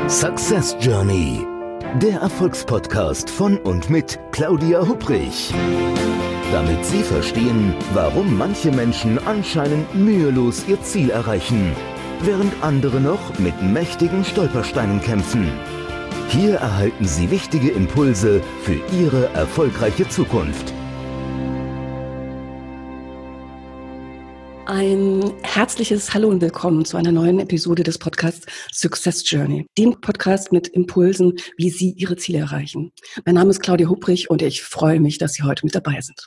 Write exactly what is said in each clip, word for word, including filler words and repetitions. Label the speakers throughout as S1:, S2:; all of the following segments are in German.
S1: Success Journey, der Erfolgspodcast von und mit Claudia Hupprich. Damit Sie verstehen, warum manche Menschen anscheinend mühelos ihr Ziel erreichen, während andere noch mit mächtigen Stolpersteinen kämpfen. Hier erhalten Sie wichtige Impulse für Ihre erfolgreiche Zukunft.
S2: Ein herzliches Hallo und Willkommen zu einer neuen Episode des Podcasts Success Journey, dem Podcast mit Impulsen, wie Sie Ihre Ziele erreichen. Mein Name ist Claudia Hupprich und ich freue mich, dass Sie heute mit dabei sind.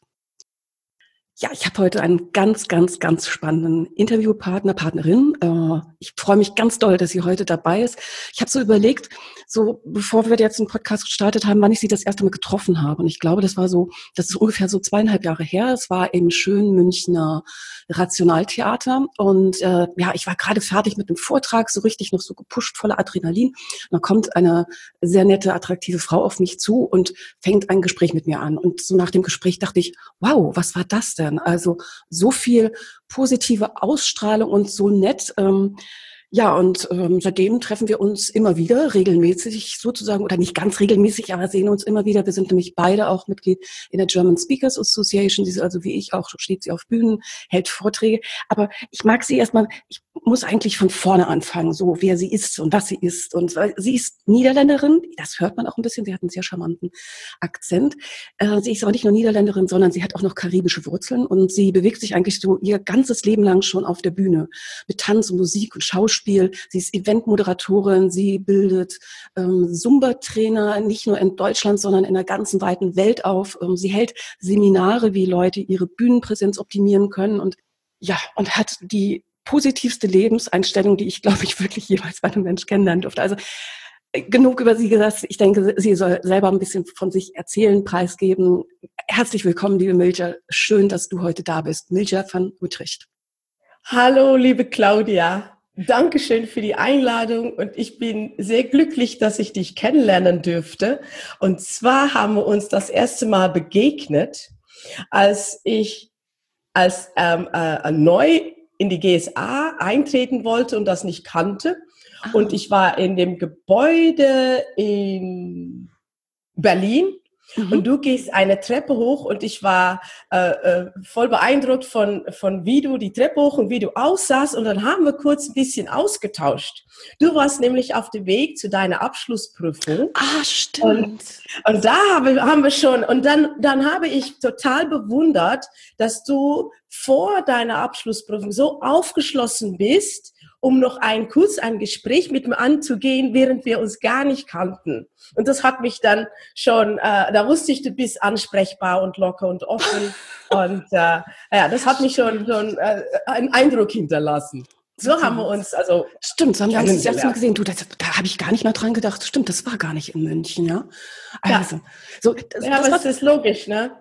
S2: Ja, ich habe heute einen ganz, ganz, ganz spannenden Interviewpartner, Partnerin. Ich freue mich ganz doll, dass sie heute dabei ist. Ich habe so überlegt, so bevor wir jetzt einen Podcast gestartet haben, wann ich sie das erste Mal getroffen habe. Und ich glaube, das war so, das ist ungefähr so zweieinhalb Jahre her. Es war im schönen Münchner Rationaltheater. Und äh, ja, ich war gerade fertig mit dem Vortrag, so richtig noch so gepusht, voller Adrenalin. Und dann kommt eine sehr nette, attraktive Frau auf mich zu und fängt ein Gespräch mit mir an. Und so nach dem Gespräch dachte ich, wow, was war das denn? Also so viel positive Ausstrahlung und so nett. Ähm, ja, und ähm, seitdem treffen wir uns immer wieder, regelmäßig sozusagen, oder nicht ganz regelmäßig, aber sehen uns immer wieder. Wir sind nämlich beide auch Mitglied in der German Speakers Association. Sie ist also wie ich auch, steht sie auf Bühnen, hält Vorträge. Aber ich mag sie erstmal, ich muss eigentlich von vorne anfangen, so wer sie ist und was sie ist. Und sie ist Niederländerin, das hört man auch ein bisschen, sie hat einen sehr charmanten Akzent. Äh, sie ist aber nicht nur Niederländerin, sondern sie hat auch noch karibische Wurzeln und sie bewegt sich eigentlich so ihr ganzes Leben lang schon auf der Bühne mit Tanz und Musik und Schauspiel. Sie ist Eventmoderatorin, sie bildet ähm, Zumba-Trainer, nicht nur in Deutschland, sondern in der ganzen weiten Welt auf. Ähm, sie hält Seminare, wie Leute ihre Bühnenpräsenz optimieren können und ja, und hat die positivste Lebenseinstellung, die ich, glaube ich, wirklich jeweils bei einem Mensch kennenlernen durfte. Also genug über sie gesagt. Ich denke, sie soll selber ein bisschen von sich erzählen, preisgeben. Herzlich willkommen, liebe Milja. Schön, dass du heute da bist. Milja van Utrecht.
S3: Hallo, liebe Claudia. Dankeschön für die Einladung und ich bin sehr glücklich, dass ich dich kennenlernen dürfte. Und zwar haben wir uns das erste Mal begegnet, als ich als ähm, äh, neu in die G S A eintreten wollte und das nicht kannte. Ah. Und ich war in dem Gebäude in Berlin. Mhm. Und du gehst eine Treppe hoch und ich war äh, äh, voll beeindruckt von, von wie du die Treppe hoch und wie du aussahst. Und dann haben wir kurz ein bisschen ausgetauscht. Du warst nämlich auf dem Weg zu deiner Abschlussprüfung.
S2: Ah, stimmt.
S3: Und, und da haben, haben wir schon, und dann, dann habe ich total bewundert, dass du vor deiner Abschlussprüfung so aufgeschlossen bist, um noch ein kurz ein Gespräch mit mir anzugehen, während wir uns gar nicht kannten. Und das hat mich dann schon, äh, da wusste ich, du bist ansprechbar und locker und offen. Und äh, ja, das hat mich schon, schon äh, einen Eindruck hinterlassen. So haben wir uns, also
S2: stimmt, so haben wir uns das erste Mal gesehen. Du, das, da habe ich gar nicht mehr dran gedacht. Stimmt, das war gar nicht in München, ja. Also,
S3: ja.
S2: so, das,
S3: ja,
S2: das
S3: aber das ist logisch, ne?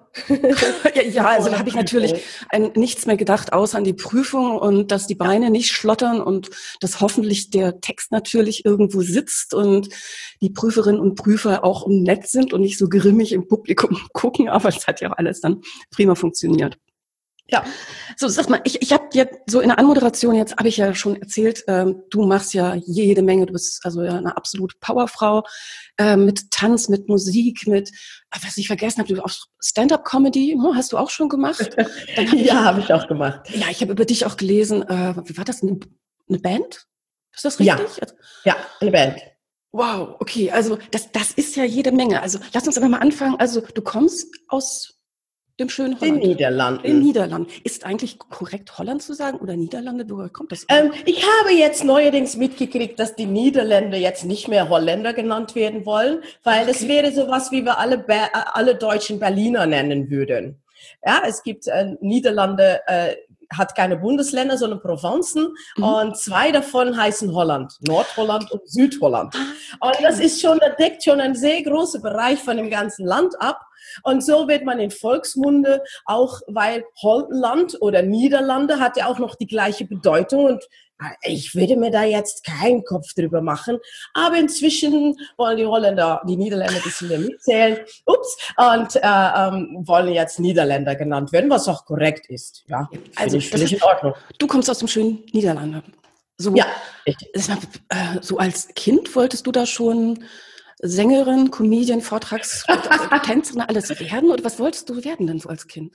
S2: ja, ja, also da habe ich natürlich an nichts mehr gedacht, außer an die Prüfung und dass die Beine nicht schlottern und dass hoffentlich der Text natürlich irgendwo sitzt und die Prüferinnen und Prüfer auch nett sind und nicht so grimmig im Publikum gucken. Aber es hat ja auch alles dann prima funktioniert. Ja, so sag mal, ich, ich habe jetzt so in der Anmoderation, jetzt habe ich ja schon erzählt, ähm, du machst ja jede Menge, du bist also ja eine absolute Powerfrau äh, mit Tanz, mit Musik, mit, was ich vergessen habe, du auch Stand-up-Comedy, hm, hast du auch schon gemacht?
S3: Hab ja, habe ich auch gemacht.
S2: Ja, ich habe über dich auch gelesen, äh, wie war das, eine, eine Band? Ist das richtig?
S3: Ja, ja, eine Band.
S2: Wow, okay, also das, das ist ja jede Menge. Also lass uns aber mal anfangen, also du kommst aus dem schönen Holland.
S3: In Niederlanden.
S2: In Niederlanden. Ist eigentlich korrekt Holland zu sagen oder Niederlande? Woher kommt das?
S3: Ähm, ich habe jetzt neuerdings mitgekriegt, dass die Niederländer jetzt nicht mehr Holländer genannt werden wollen, weil okay. Das wäre sowas, wie wir alle, Be- alle deutschen Berliner nennen würden. Ja, es gibt äh, Niederlande, äh, hat keine Bundesländer, sondern Provinzen. Mhm. Und zwei davon heißen Holland. Nordholland und Südholland. Ah, okay. Und das ist schon, das deckt schon einen sehr großen Bereich von dem ganzen Land ab. Und so wird man in Volksmunde auch, weil Holland oder Niederlande hat ja auch noch die gleiche Bedeutung und ich würde mir da jetzt keinen Kopf drüber machen, aber inzwischen wollen die Holländer, die Niederländer ein bisschen mehr mitzählen, ups, und äh, ähm, wollen jetzt Niederländer genannt werden, was auch korrekt ist. Ja,
S2: also
S3: ich völlig in Ordnung.
S2: Du kommst aus dem schönen Niederlande. So,
S3: Ja.
S2: so als Kind wolltest du da schon Sängerin, Comedian, Vortrags, Tänzerin, alles werden? Oder was wolltest du werden denn so als Kind?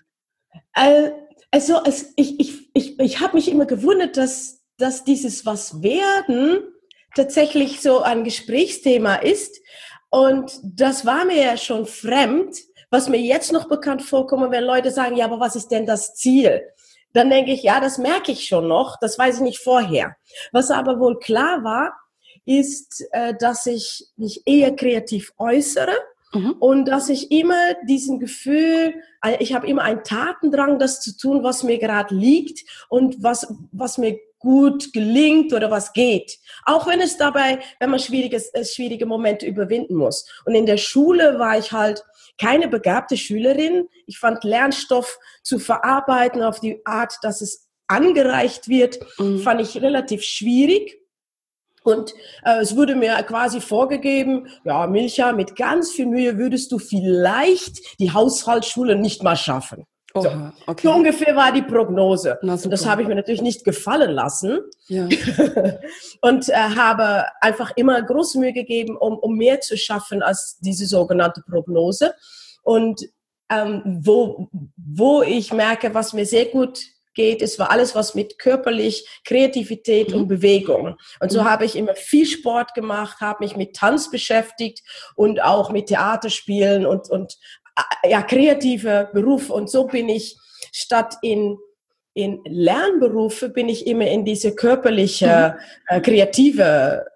S3: Äh, also es, ich, ich, ich, ich habe mich immer gewundert, dass, dass dieses was werden tatsächlich so ein Gesprächsthema ist. Und das war mir ja schon fremd, was mir jetzt noch bekannt vorkommt, wenn Leute sagen, ja, aber was ist denn das Ziel? Dann denke ich, ja, das merke ich schon noch, das weiß ich nicht vorher. Was aber wohl klar war, ist, äh, dass ich mich eher kreativ äußere mhm. und dass ich immer diesen Gefühl, ich habe immer einen Tatendrang, das zu tun, was mir gerade liegt und was, was mir gut gelingt oder was geht. Auch wenn es dabei, wenn man schwieriges, äh, schwierige Momente überwinden muss. Und in der Schule war ich halt keine begabte Schülerin. Ich fand Lernstoff zu verarbeiten auf die Art, dass es angereicht wird, mhm. fand ich relativ schwierig. Und äh, es wurde mir quasi vorgegeben, ja, Milcha, mit ganz viel Mühe würdest du vielleicht die Haushaltsschule nicht mal schaffen. So, Oha, okay. So ungefähr war die Prognose. Und das habe ich mir natürlich nicht gefallen lassen. Ja. Und äh, habe einfach immer große Mühe gegeben, um, um mehr zu schaffen als diese sogenannte Prognose. Und ähm, wo, wo ich merke, was mir sehr gut geht, es war alles, was mit körperlich, Kreativität mhm. und Bewegung. Und so mhm. habe ich immer viel Sport gemacht, habe mich mit Tanz beschäftigt und auch mit Theaterspielen und, und ja, kreative Berufe. Und so bin ich statt in, in Lernberufe, bin ich immer in diese körperliche, mhm. äh, kreative,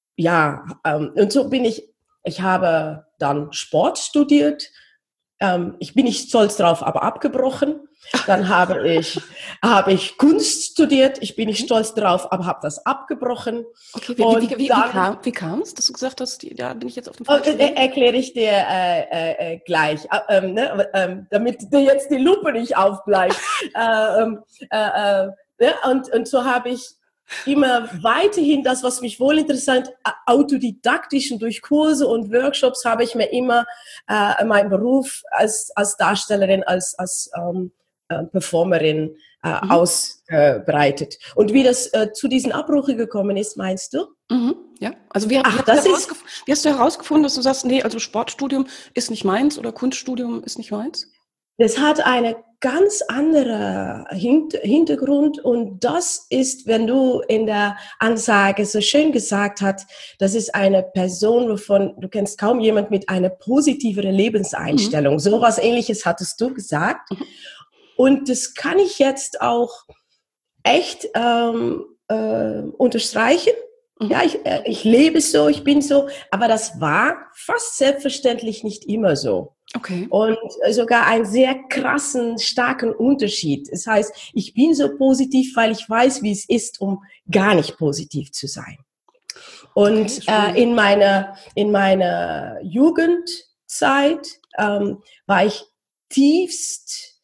S3: ja, ähm, und so bin ich, ich habe dann Sport studiert. Ähm, ich bin nicht stolz drauf, aber abgebrochen. Dann habe ich, habe ich Kunst studiert. Ich bin nicht stolz drauf, aber habe das abgebrochen.
S2: Okay, wie, wie, wie, wie, kam, wie kam es, dass du gesagt hast, ja, da bin ich jetzt auf dem falschen
S3: Weg? Erkläre ich dir äh, äh, gleich, äh, äh, ne, äh, damit dir jetzt die Lupe nicht aufbleibt. äh, äh, äh, ne? und, und so habe ich immer weiterhin das, was mich wohl interessiert, autodidaktisch und durch Kurse und Workshops habe ich mir immer äh, meinen Beruf als, als Darstellerin, als, als ähm, äh, Performerin äh, mhm. ausbreitet. Und wie das äh, zu diesen Abbrüchen gekommen ist, meinst du?
S2: Mhm. Ja, also wie, Ach, wie, hast ist, wie hast du herausgefunden, dass du sagst, nee, also Sportstudium ist nicht meins oder Kunststudium ist nicht meins?
S3: Das hat eine ganz andere Hintergrund und das ist, wenn du in der Ansage so schön gesagt hast, das ist eine Person, wovon du kennst kaum jemand mit einer positiveren Lebenseinstellung. Mhm. So was Ähnliches hattest du gesagt. Mhm. Und das kann ich jetzt auch echt ähm, äh, unterstreichen. Mhm. Ja, ich, äh, ich lebe so, ich bin so, aber das war fast selbstverständlich nicht immer so.
S2: Okay.
S3: Und sogar einen sehr krassen, starken Unterschied. Das heißt, ich bin so positiv, weil ich weiß, wie es ist, um gar nicht positiv zu sein. Und okay, äh, in meiner in meiner Jugendzeit ähm, war ich tiefst,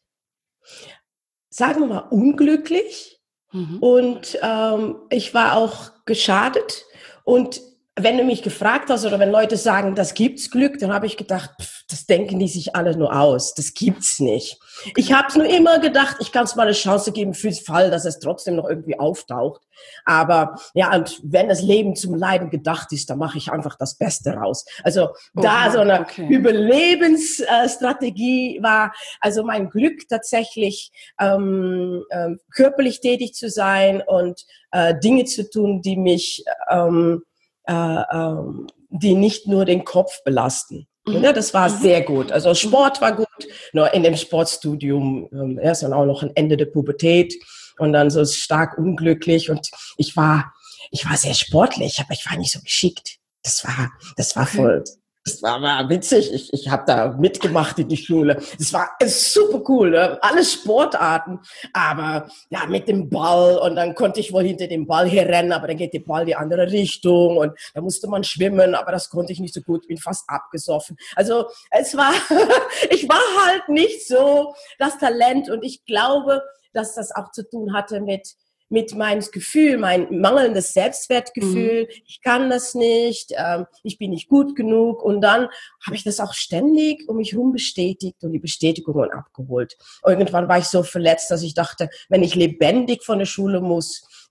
S3: sagen wir mal, unglücklich. Mhm. Und ähm, ich war auch geschadet. Und wenn du mich gefragt hast oder wenn Leute sagen, das gibt's Glück, dann habe ich gedacht, pff, das denken die sich alle nur aus. Das gibt's nicht. Ich habe es nur immer gedacht, ich kann es mal eine Chance geben fürs Fall, dass es trotzdem noch irgendwie auftaucht. Aber ja, und wenn das Leben zum Leiden gedacht ist, dann mache ich einfach das Beste raus. Also oh, da so eine okay. Überlebensstrategie war, also mein Glück tatsächlich ähm, ähm, körperlich tätig zu sein und äh, Dinge zu tun, die mich ähm, Äh, ähm, die nicht nur den Kopf belasten. Mhm. Ja, das war mhm. sehr gut. Also Sport war gut, nur in dem Sportstudium ähm, erst dann auch noch ein Ende der Pubertät und dann so stark unglücklich und ich war, ich war sehr sportlich, aber ich war nicht so geschickt. Das war, das war okay. voll. Das war, war witzig. Ich, ich habe da mitgemacht in die Schule. Das war super cool, ne? Alle Sportarten. Aber ja, mit dem Ball und dann konnte ich wohl hinter dem Ball hier rennen, aber dann geht der Ball die andere Richtung und da musste man schwimmen, aber das konnte ich nicht so gut. Ich bin fast abgesoffen. Also es war, ich war halt nicht so das Talent und ich glaube, dass das auch zu tun hatte mit mit meinem Gefühl, mein mangelndes Selbstwertgefühl, mhm. ich kann das nicht, ähm, ich bin nicht gut genug und dann habe ich das auch ständig um mich herum bestätigt und die Bestätigungen abgeholt. Irgendwann war ich so verletzt, dass ich dachte, wenn ich lebendig von der Schule muss,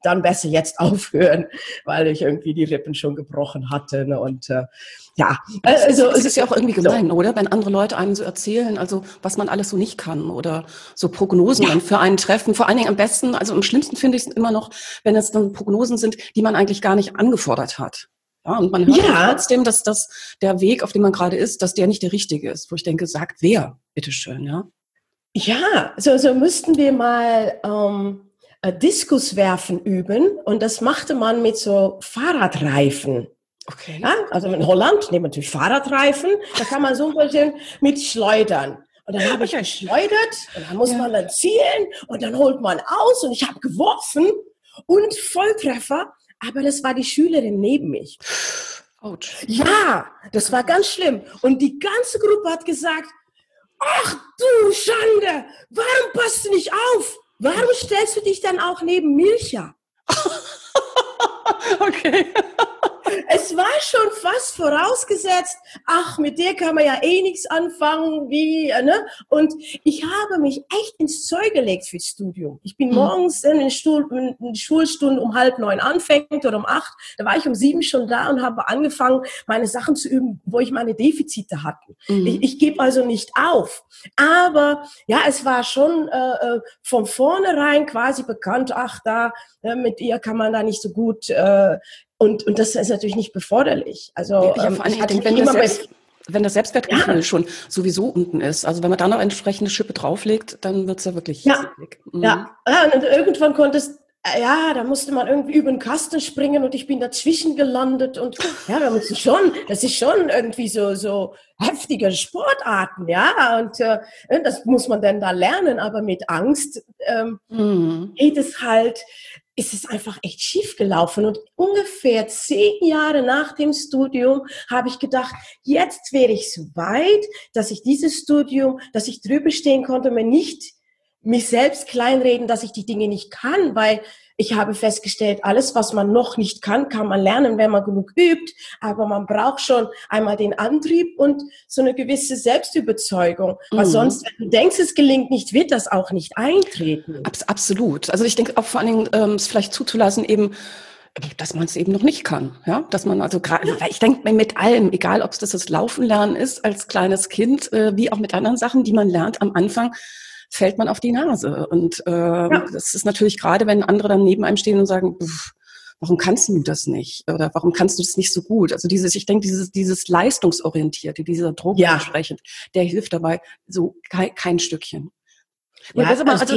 S3: dann besser jetzt aufhören, weil ich irgendwie die Rippen schon gebrochen hatte. Ne? Und äh, ja,
S2: also es ist ja auch irgendwie gemein, so. Oder? Wenn andere Leute einem so erzählen, also was man alles so nicht kann oder so Prognosen ja. für einen treffen. Vor allen Dingen am besten, also am schlimmsten finde ich es immer noch, wenn es dann Prognosen sind, die man eigentlich gar nicht angefordert hat. Ja, und man hört ja. trotzdem, dass das der Weg, auf dem man gerade ist, dass der nicht der richtige ist. Wo ich denke, sagt wer, bitteschön, ja?
S3: Ja, so, so müssten wir mal ähm, Diskus werfen üben. Und das machte man mit so Fahrradreifen.
S2: Okay.
S3: Ja, also in Holland nehmen wir natürlich Fahrradreifen. Da kann man so ein bisschen mit schleudern. Und dann habe ich geschleudert und dann muss ja. man dann zielen und dann holt man aus und ich habe geworfen und Volltreffer. Aber das war die Schülerin neben mich.
S2: Ouch.
S3: Ja, das war ganz schlimm. Und die ganze Gruppe hat gesagt, ach du Schande, warum passt du nicht auf? Warum stellst du dich dann auch neben Milcha?
S2: Okay.
S3: Es war schon fast vorausgesetzt, ach, mit der kann man ja eh nichts anfangen, wie, ne? Und ich habe mich echt ins Zeug gelegt fürs Studium. Ich bin morgens in den Stuhl, in die Schulstunde um halb neun anfängt oder um acht. Da war ich um sieben schon da und habe angefangen, meine Sachen zu üben, wo ich meine Defizite hatte. Mhm. Ich, ich gebe also nicht auf. Aber ja, es war schon äh, von vornherein quasi bekannt, ach, da äh, mit ihr kann man da nicht so gut äh, Und, und das ist natürlich nicht beforderlich. Also,
S2: ja,
S3: ähm,
S2: vor allem, ich denke, wenn, das Selbst, wenn das Selbstwertgefühl ja. schon sowieso unten ist, also wenn man da noch eine entsprechende Schippe drauflegt, dann wird es ja wirklich
S3: ja. Mhm. ja. ja, und irgendwann konntest ja, da musste man irgendwie über den Kasten springen und ich bin dazwischen gelandet und ja, da muss ich schon, das ist schon irgendwie so, so heftige Sportarten, ja, und äh, das muss man dann da lernen, aber mit Angst ähm, mhm. geht es halt, ist es einfach echt schief gelaufen und ungefähr zehn Jahre nach dem Studium habe ich gedacht, jetzt wäre ich so weit, dass ich dieses Studium, dass ich drüber stehen konnte, mir nicht mich selbst kleinreden, dass ich die Dinge nicht kann, weil ich habe festgestellt, alles, was man noch nicht kann, kann man lernen, wenn man genug übt, aber man braucht schon einmal den Antrieb und so eine gewisse Selbstüberzeugung, mhm. weil sonst, wenn du denkst, es gelingt nicht, wird das auch nicht eintreten.
S2: Abs- absolut. Also ich denke auch vor allen Dingen, ähm, es vielleicht zuzulassen, eben, dass man es eben noch nicht kann, ja, dass man also gerade, ja. ich denke mit allem, egal ob es das, das Laufen lernen ist als kleines Kind, äh, wie auch mit anderen Sachen, die man lernt am Anfang, fällt man auf die Nase. Und äh, ja. das ist natürlich gerade, wenn andere dann neben einem stehen und sagen, warum kannst du das nicht? Oder warum kannst du das nicht so gut? Also dieses, ich denke, dieses, dieses Leistungsorientierte, dieser Druck
S3: ja.
S2: entsprechend, der hilft dabei so kein, kein Stückchen.
S3: Ja,
S2: also, also,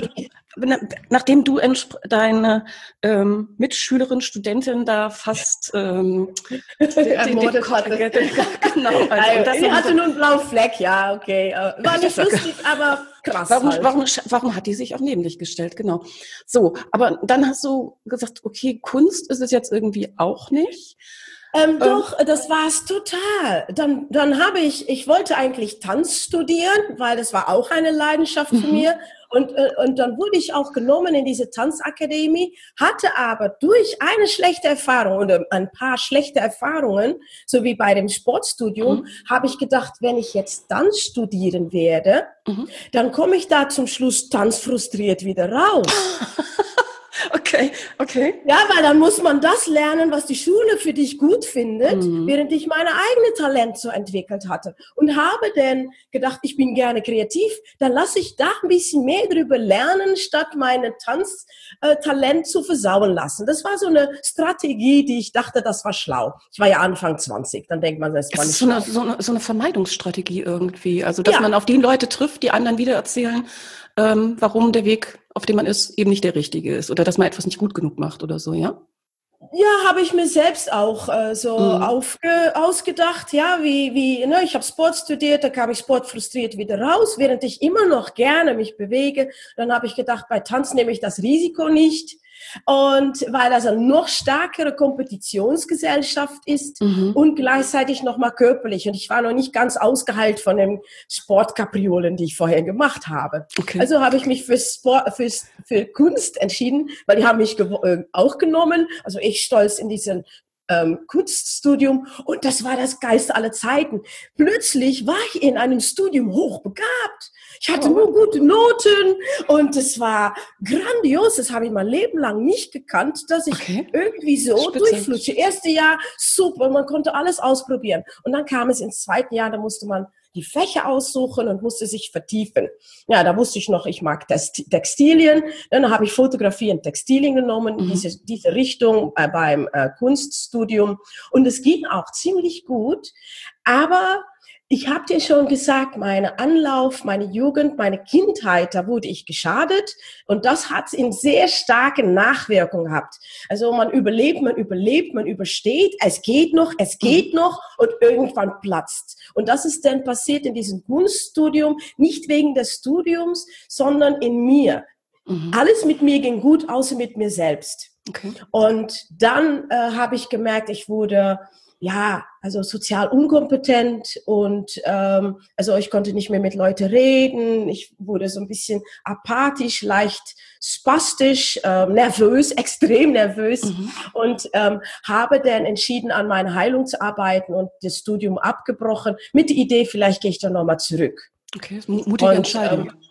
S2: nachdem du deine ähm, Mitschülerin, Studentin da fast ähm,
S3: ermordet hatte.
S2: Genau. Also,
S3: also, das die hatte nur einen blauen Fleck, ja, okay. War nicht lustig, aber krass.
S2: Warum,
S3: halt.
S2: warum, warum hat die sich auch neben dich gestellt? Genau. So, aber dann hast du gesagt, okay, Kunst ist es jetzt irgendwie auch nicht.
S3: Ähm, doch, das war es total. Dann, dann habe ich, ich wollte eigentlich Tanz studieren, weil das war auch eine Leidenschaft von
S2: Mhm.
S3: mir. Und, und dann wurde ich auch genommen in diese Tanzakademie, hatte aber durch eine schlechte Erfahrung oder ein paar schlechte Erfahrungen, so wie bei dem Sportstudium, mhm. habe ich gedacht, wenn ich jetzt Tanz studieren werde, mhm. dann komme ich da zum Schluss tanzfrustriert wieder raus.
S2: Okay, okay.
S3: Ja, weil dann muss man das lernen, was die Schule für dich gut findet, mhm. während ich meine eigene Talent so entwickelt hatte. Und habe dann gedacht, ich bin gerne kreativ, dann lasse ich da ein bisschen mehr drüber lernen, statt meine Tanztalent äh, zu versauen lassen. Das war so eine Strategie, die ich dachte, das war schlau. Ich war ja Anfang zwanzig, dann denkt man, das war nicht
S2: so
S3: schlau.
S2: Eine, so, eine, so eine Vermeidungsstrategie irgendwie. Also, dass
S3: ja.
S2: man auf die Leute trifft, die anderen wieder erzählen, ähm, warum der Weg, auf dem man ist, eben nicht der richtige ist. Oder dass man etwas nicht gut genug macht oder so, ja?
S3: Ja, habe ich mir selbst auch äh, so mhm. aufge, ausgedacht, ja, wie, wie, ne, ich habe Sport studiert, da kam ich sportfrustriert wieder raus, während ich immer noch gerne mich bewege. Dann habe ich gedacht, bei Tanz nehme ich das Risiko nicht. Und weil das eine noch stärkere Kompetitionsgesellschaft ist mhm. und gleichzeitig nochmal körperlich. Und ich war noch nicht ganz ausgeheilt von den Sportkapriolen, die ich vorher gemacht habe.
S2: Okay.
S3: Also habe ich mich für, Sport, für, für Kunst entschieden, weil die haben mich gew- äh, auch genommen. Also ich stolz in diesen ähm, Kunststudium und das war das Geilste aller Zeiten. Plötzlich war ich in einem Studium hochbegabt. Ich hatte nur gute Noten und es war grandios. Das habe ich mein Leben lang nicht gekannt, dass ich okay. irgendwie so Spitze. durchflutsche. Erste Jahr super, man konnte alles ausprobieren. Und dann kam es ins zweite Jahr, da musste man die Fächer aussuchen und musste sich vertiefen. Ja, da wusste ich noch, ich mag Textilien. Dann habe ich Fotografie und Textilien genommen, mhm. diese, diese Richtung äh, beim äh, Kunststudium. Und es ging auch ziemlich gut. Aber ich habe dir schon gesagt, meine Anlauf, meine Jugend, meine Kindheit, da wurde ich geschadet und das hat in sehr starke Nachwirkung gehabt. Also man überlebt, man überlebt, man übersteht, es geht noch, es geht noch und irgendwann platzt. Und das ist dann passiert in diesem Kunststudium, nicht wegen des Studiums, sondern in mir. Mhm. Alles mit mir ging gut, außer mit mir selbst. Okay. Und dann äh, habe ich gemerkt, ich wurde ja, also sozial unkompetent und ähm, also ich konnte nicht mehr mit Leuten reden. Ich wurde so ein bisschen apathisch, leicht spastisch, ähm, nervös, extrem nervös mhm. und ähm, habe dann entschieden, an meiner Heilung zu arbeiten und das Studium abgebrochen mit der Idee, vielleicht gehe ich dann nochmal zurück.
S2: Okay, mutige und, Entscheidung.
S3: Ähm,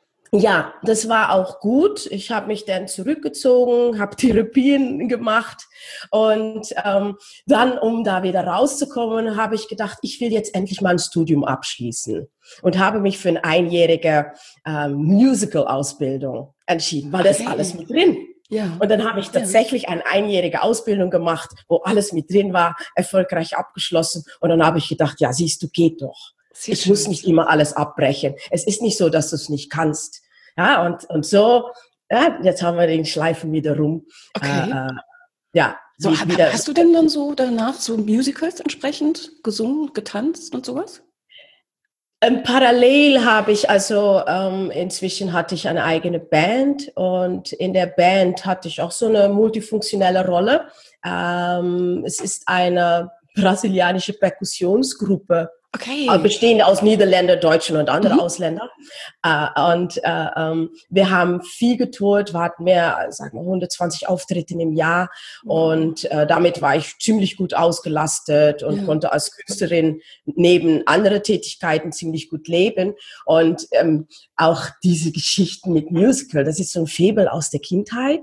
S3: Ja, das war auch gut. Ich habe mich dann zurückgezogen, habe Therapien gemacht und ähm, dann, um da wieder rauszukommen, habe ich gedacht, ich will jetzt endlich mal ein Studium abschließen und habe mich für eine einjährige ähm, Musical-Ausbildung entschieden, weil das okay. alles mit drin. Ja. Und dann habe ich tatsächlich ja. eine einjährige Ausbildung gemacht, wo alles mit drin war, erfolgreich abgeschlossen und dann habe ich gedacht, ja, siehst du, geht doch. Sehr ich schön. Muss nicht immer alles abbrechen. Es ist nicht so, dass du es nicht kannst. Ja, und, und so, ja, jetzt haben wir den Schleifen wieder rum.
S2: Okay.
S3: Äh, ja.
S2: So, wieder. Hast du denn dann so danach so Musicals entsprechend gesungen, getanzt und sowas?
S3: Ähm, parallel habe ich, also ähm, inzwischen hatte ich eine eigene Band und in der Band hatte ich auch so eine multifunktionelle Rolle. Ähm, es ist eine brasilianische Perkussionsgruppe.
S2: Okay.
S3: Bestehend aus Niederländer, Deutschen und anderen mhm. Ausländern. Äh, und äh, ähm, wir haben viel getourt, wir hatten mehr, sagen wir, hundertzwanzig Auftritte im Jahr. Mhm. Und äh, damit war ich ziemlich gut ausgelastet und ja. konnte als Künstlerin neben anderen Tätigkeiten ziemlich gut leben. Und ähm, auch diese Geschichten mit Musical, das ist so ein Faible aus der Kindheit.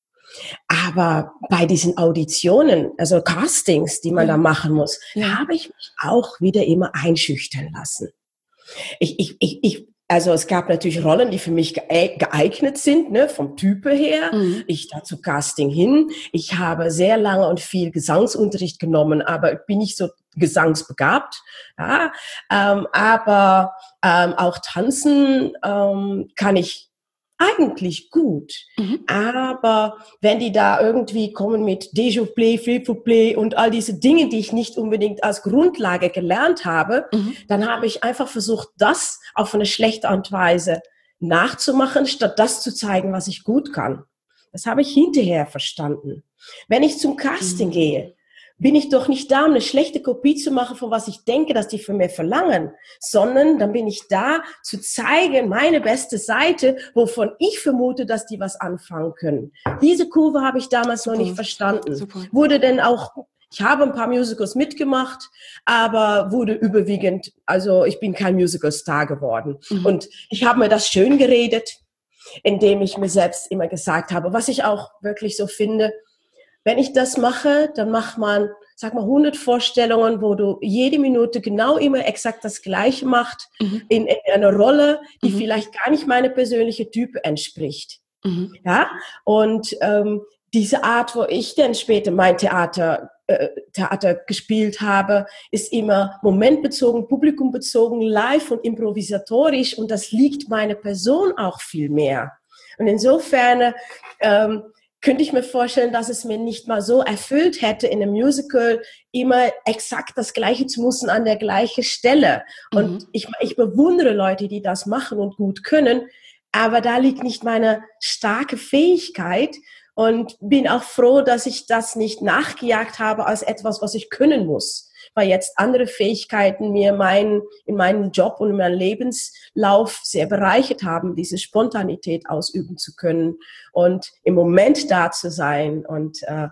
S3: Aber bei diesen Auditionen, also Castings, die man ja. da machen muss, ja. habe ich mich auch wieder immer einschüchtern lassen. Ich, ich, ich, ich, also es gab natürlich Rollen, die für mich geeignet sind, ne, vom Type her. Mhm. Ich da zu Casting hin. Ich habe sehr lange und viel Gesangsunterricht genommen, aber bin nicht so gesangsbegabt. Ja, ähm, aber ähm, auch tanzen ähm, kann ich eigentlich gut, mhm. aber wenn die da irgendwie kommen mit Déjà vu, Flip Play und all diese Dinge, die ich nicht unbedingt als Grundlage gelernt habe, mhm. dann habe ich einfach versucht, das auf eine schlechte Art und Weise nachzumachen, statt das zu zeigen, was ich gut kann. Das habe ich hinterher verstanden. Wenn ich zum Casting mhm. gehe, bin ich doch nicht da, um eine schlechte Kopie zu machen, von was ich denke, dass die von mir verlangen, sondern dann bin ich da, zu zeigen, meine beste Seite, wovon ich vermute, dass die was anfangen können. Diese Kurve habe ich damals Super. noch nicht verstanden. Super. Wurde denn auch, ich habe ein paar Musicals mitgemacht, aber wurde überwiegend, also ich bin kein Musical-Star geworden. Mhm. Und ich habe mir das schön geredet, indem ich mir selbst immer gesagt habe, was ich auch wirklich so finde, wenn ich das mache, dann macht man, sag mal, hundert Vorstellungen, wo du jede Minute genau immer exakt das Gleiche macht, mhm. in, in einer Rolle, die mhm. vielleicht gar nicht meine persönliche Type entspricht. Mhm. Ja, und ähm, diese Art, wo ich dann später mein Theater, äh, Theater gespielt habe, ist immer momentbezogen, publikumbezogen, live und improvisatorisch und das liegt meiner Person auch viel mehr. Und insofern ähm, könnte ich mir vorstellen, dass es mir nicht mal so erfüllt hätte, in einem Musical immer exakt das Gleiche zu müssen an der gleichen Stelle. Mhm. Und ich, ich bewundere Leute, die das machen und gut können, aber da liegt nicht meine starke Fähigkeit und bin auch froh, dass ich das nicht nachgejagt habe als etwas, was ich können muss. Weil jetzt andere Fähigkeiten mir mein, in meinem Job und in meinem Lebenslauf sehr bereichert haben, diese Spontanität ausüben zu können und im Moment da zu sein. Und äh,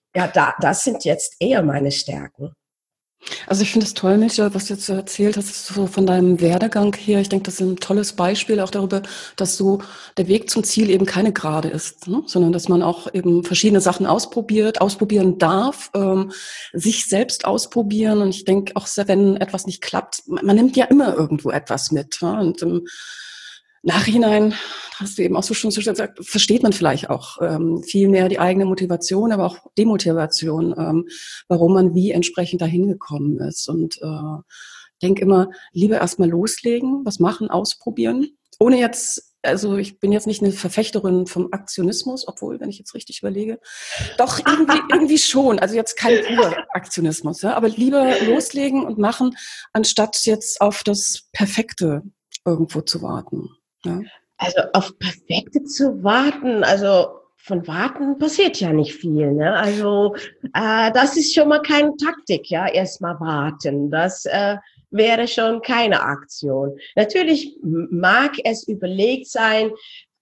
S3: Ja, da, das sind jetzt eher meine Stärken.
S2: Also ich finde es toll, Micha, was du jetzt so erzählt hast, so von deinem Werdegang her. Ich denke, das ist ein tolles Beispiel auch darüber, dass so der Weg zum Ziel eben keine Gerade ist, ne? Sondern dass man auch eben verschiedene Sachen ausprobiert, ausprobieren darf, ähm, sich selbst ausprobieren. Und ich denke auch, wenn etwas nicht klappt, man, man nimmt ja immer irgendwo etwas mit. Ja? Und im Nachhinein, hast du eben auch so schon so gesagt, versteht man vielleicht auch ähm, viel mehr die eigene Motivation, aber auch Demotivation, ähm, warum man wie entsprechend dahin gekommen ist. Und äh, denk immer, lieber erstmal loslegen, was machen, ausprobieren, ohne jetzt, also ich bin jetzt nicht eine Verfechterin vom Aktionismus, obwohl, wenn ich jetzt richtig überlege, doch irgendwie irgendwie schon, also jetzt kein purer Aktionismus, ja, aber lieber loslegen und machen, anstatt jetzt auf das Perfekte irgendwo zu warten. Ja.
S3: Also auf Perfekte zu warten, also von Warten passiert ja nicht viel, ne? Also äh, das ist schon mal keine Taktik, ja, erstmal warten. Das äh, wäre schon keine Aktion. Natürlich mag es überlegt sein,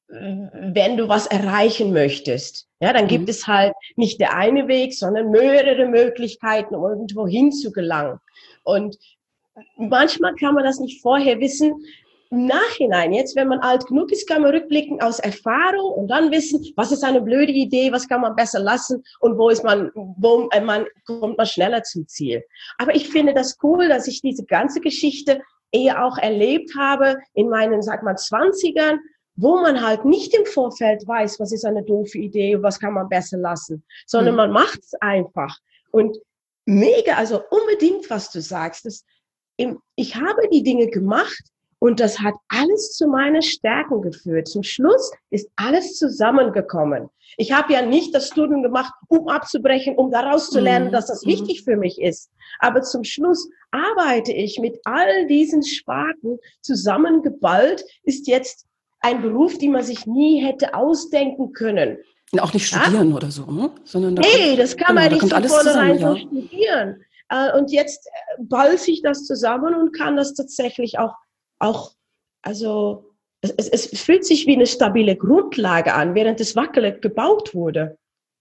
S3: wenn du was erreichen möchtest. Ja, dann gibt mhm. es halt nicht der eine Weg, sondern mehrere Möglichkeiten, um irgendwo hinzugelangen. Und manchmal kann man das nicht vorher wissen. Im Nachhinein, jetzt, wenn man alt genug ist, kann man rückblicken aus Erfahrung und dann wissen, was ist eine blöde Idee, was kann man besser lassen und wo ist man, wo man, kommt man schneller zum Ziel. Aber ich finde das cool, dass ich diese ganze Geschichte eher auch erlebt habe in meinen, sag mal, Zwanzigern, wo man halt nicht im Vorfeld weiß, was ist eine doofe Idee, was kann man besser lassen, sondern mhm. man macht es einfach. Und mega, also unbedingt, was du sagst, das, ich habe die Dinge gemacht, und das hat alles zu meinen Stärken geführt. Zum Schluss ist alles zusammengekommen. Ich habe ja nicht das Studium gemacht, um abzubrechen, um daraus zu lernen, dass das wichtig für mich ist. Aber zum Schluss arbeite ich mit all diesen Sparten zusammengeballt, ist jetzt ein Beruf, den man sich nie hätte ausdenken können.
S2: Und auch nicht studieren ja? oder so, ne? Sondern da
S3: nee,
S2: kommt,
S3: das kann
S2: genau,
S3: man nicht
S2: von
S3: vornherein
S2: ja.
S3: so studieren. Und jetzt ballt sich das zusammen und kann das tatsächlich auch Auch, also, es, es fühlt sich wie eine stabile Grundlage an, während es wackelig gebaut wurde.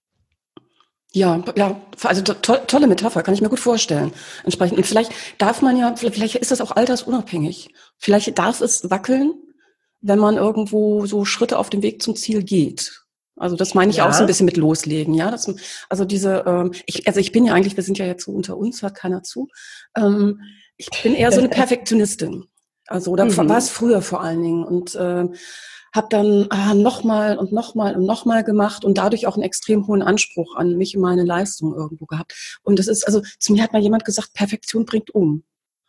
S2: Ja, ja, also to- tolle Metapher, kann ich mir gut vorstellen. Entsprechend. Und vielleicht darf man ja, vielleicht ist das auch altersunabhängig. Vielleicht darf es wackeln, wenn man irgendwo so Schritte auf dem Weg zum Ziel geht. Also das meine ich ja. auch so ein bisschen mit loslegen, ja. Das, also diese, ähm, ich, also ich bin ja eigentlich, wir sind ja jetzt so unter uns, hört keiner zu. Ähm, ich bin eher so eine Perfektionistin. Also oder mhm. war es früher vor allen Dingen und äh, habe dann ah, nochmal und nochmal und nochmal gemacht und dadurch auch einen extrem hohen Anspruch an mich und meine Leistung irgendwo gehabt. Und das ist, also zu mir hat mal jemand gesagt, Perfektion bringt um.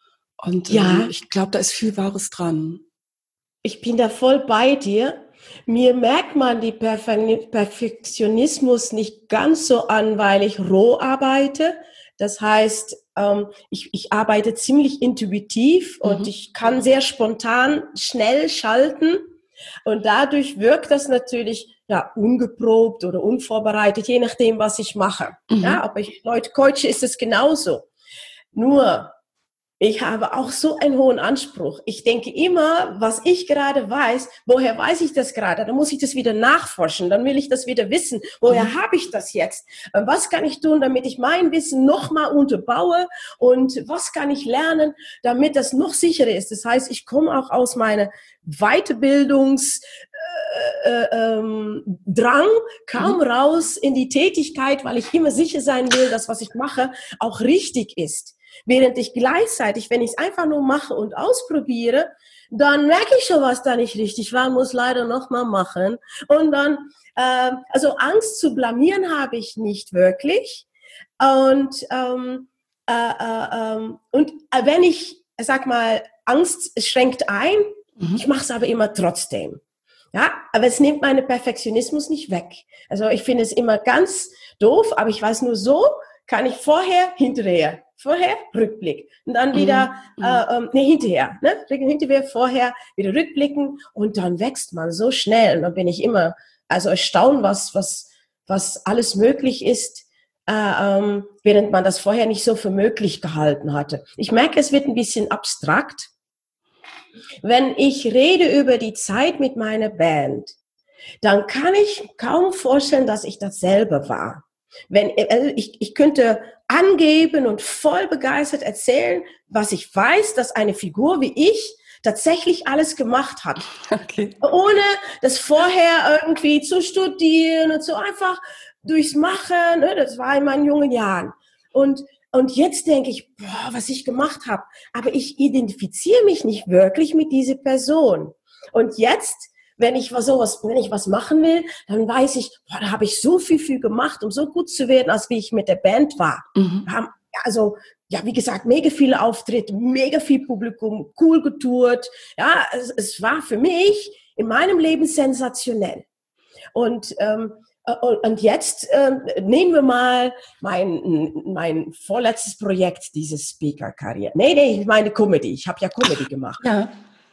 S2: Und ja. äh, ich glaube, da ist viel Wahres dran.
S3: Ich bin da voll bei dir. Mir merkt man die Perfe- Perfektionismus nicht ganz so an, weil ich roh arbeite. Das heißt, ähm, ich, ich arbeite ziemlich intuitiv mhm. und ich kann sehr spontan schnell schalten. Und dadurch wirkt das natürlich ja ungeprobt oder unvorbereitet, je nachdem, was ich mache. Mhm. Ja, ob ich Leute coache, ist es genauso. Nur, ich habe auch so einen hohen Anspruch. Ich denke immer, was ich gerade weiß, woher weiß ich das gerade? Dann muss ich das wieder nachforschen. Dann will ich das wieder wissen. Woher mhm. habe ich das jetzt? Was kann ich tun, damit ich mein Wissen nochmal unterbaue? Und was kann ich lernen, damit das noch sicherer ist? Das heißt, ich komme auch aus meiner Weiterbildungs Äh, ähm, Drang kaum mhm. raus in die Tätigkeit, weil ich immer sicher sein will, dass was ich mache auch richtig ist. Während ich gleichzeitig, wenn ich es einfach nur mache und ausprobiere, dann merke ich schon, was da nicht richtig war, muss leider nochmal machen. Und dann, äh, also Angst zu blamieren habe ich nicht wirklich. Und, ähm, äh, äh, ähm, und wenn ich, sag mal, Angst schränkt ein, mhm. ich mache es aber immer trotzdem. Ja, aber es nimmt meinen Perfektionismus nicht weg. Also ich finde es immer ganz doof, aber ich weiß nur so, kann ich vorher, hinterher, vorher, Rückblick. Und dann wieder, mhm. äh, ähm, nee, hinterher, ne? Hinterher, vorher, wieder rückblicken und dann wächst man so schnell. Und dann bin ich immer, also erstaunt, was, was, was alles möglich ist, äh, ähm, während man das vorher nicht so für möglich gehalten hatte. Ich merke, es wird ein bisschen abstrakt. Wenn ich rede über die Zeit mit meiner Band, dann kann ich kaum vorstellen, dass ich das selber war. Wenn, also ich, ich könnte angeben und voll begeistert erzählen, was ich weiß, dass eine Figur wie ich tatsächlich alles gemacht hat.
S2: Okay.
S3: Ohne das vorher irgendwie zu studieren und so einfach durchs Machen. Ne? Das war in meinen jungen Jahren. Und, und jetzt denke ich, boah, was ich gemacht habe. Aber ich identifiziere mich nicht wirklich mit dieser Person. Und jetzt, wenn ich was sowas, wenn ich was machen will, dann weiß ich, boah, da habe ich so viel, viel gemacht, um so gut zu werden, als wie ich mit der Band war.
S2: Mhm.
S3: Wir haben, also, ja, wie gesagt, mega viele Auftritte, mega viel Publikum, cool getourt. Ja, es, es war für mich in meinem Leben sensationell. Und, ähm, und jetzt ähm, nehmen wir mal mein, mein vorletztes Projekt, diese Speaker-Karriere. Nee, nee, ich meine Comedy. Ich habe ja Comedy gemacht.
S2: Ja.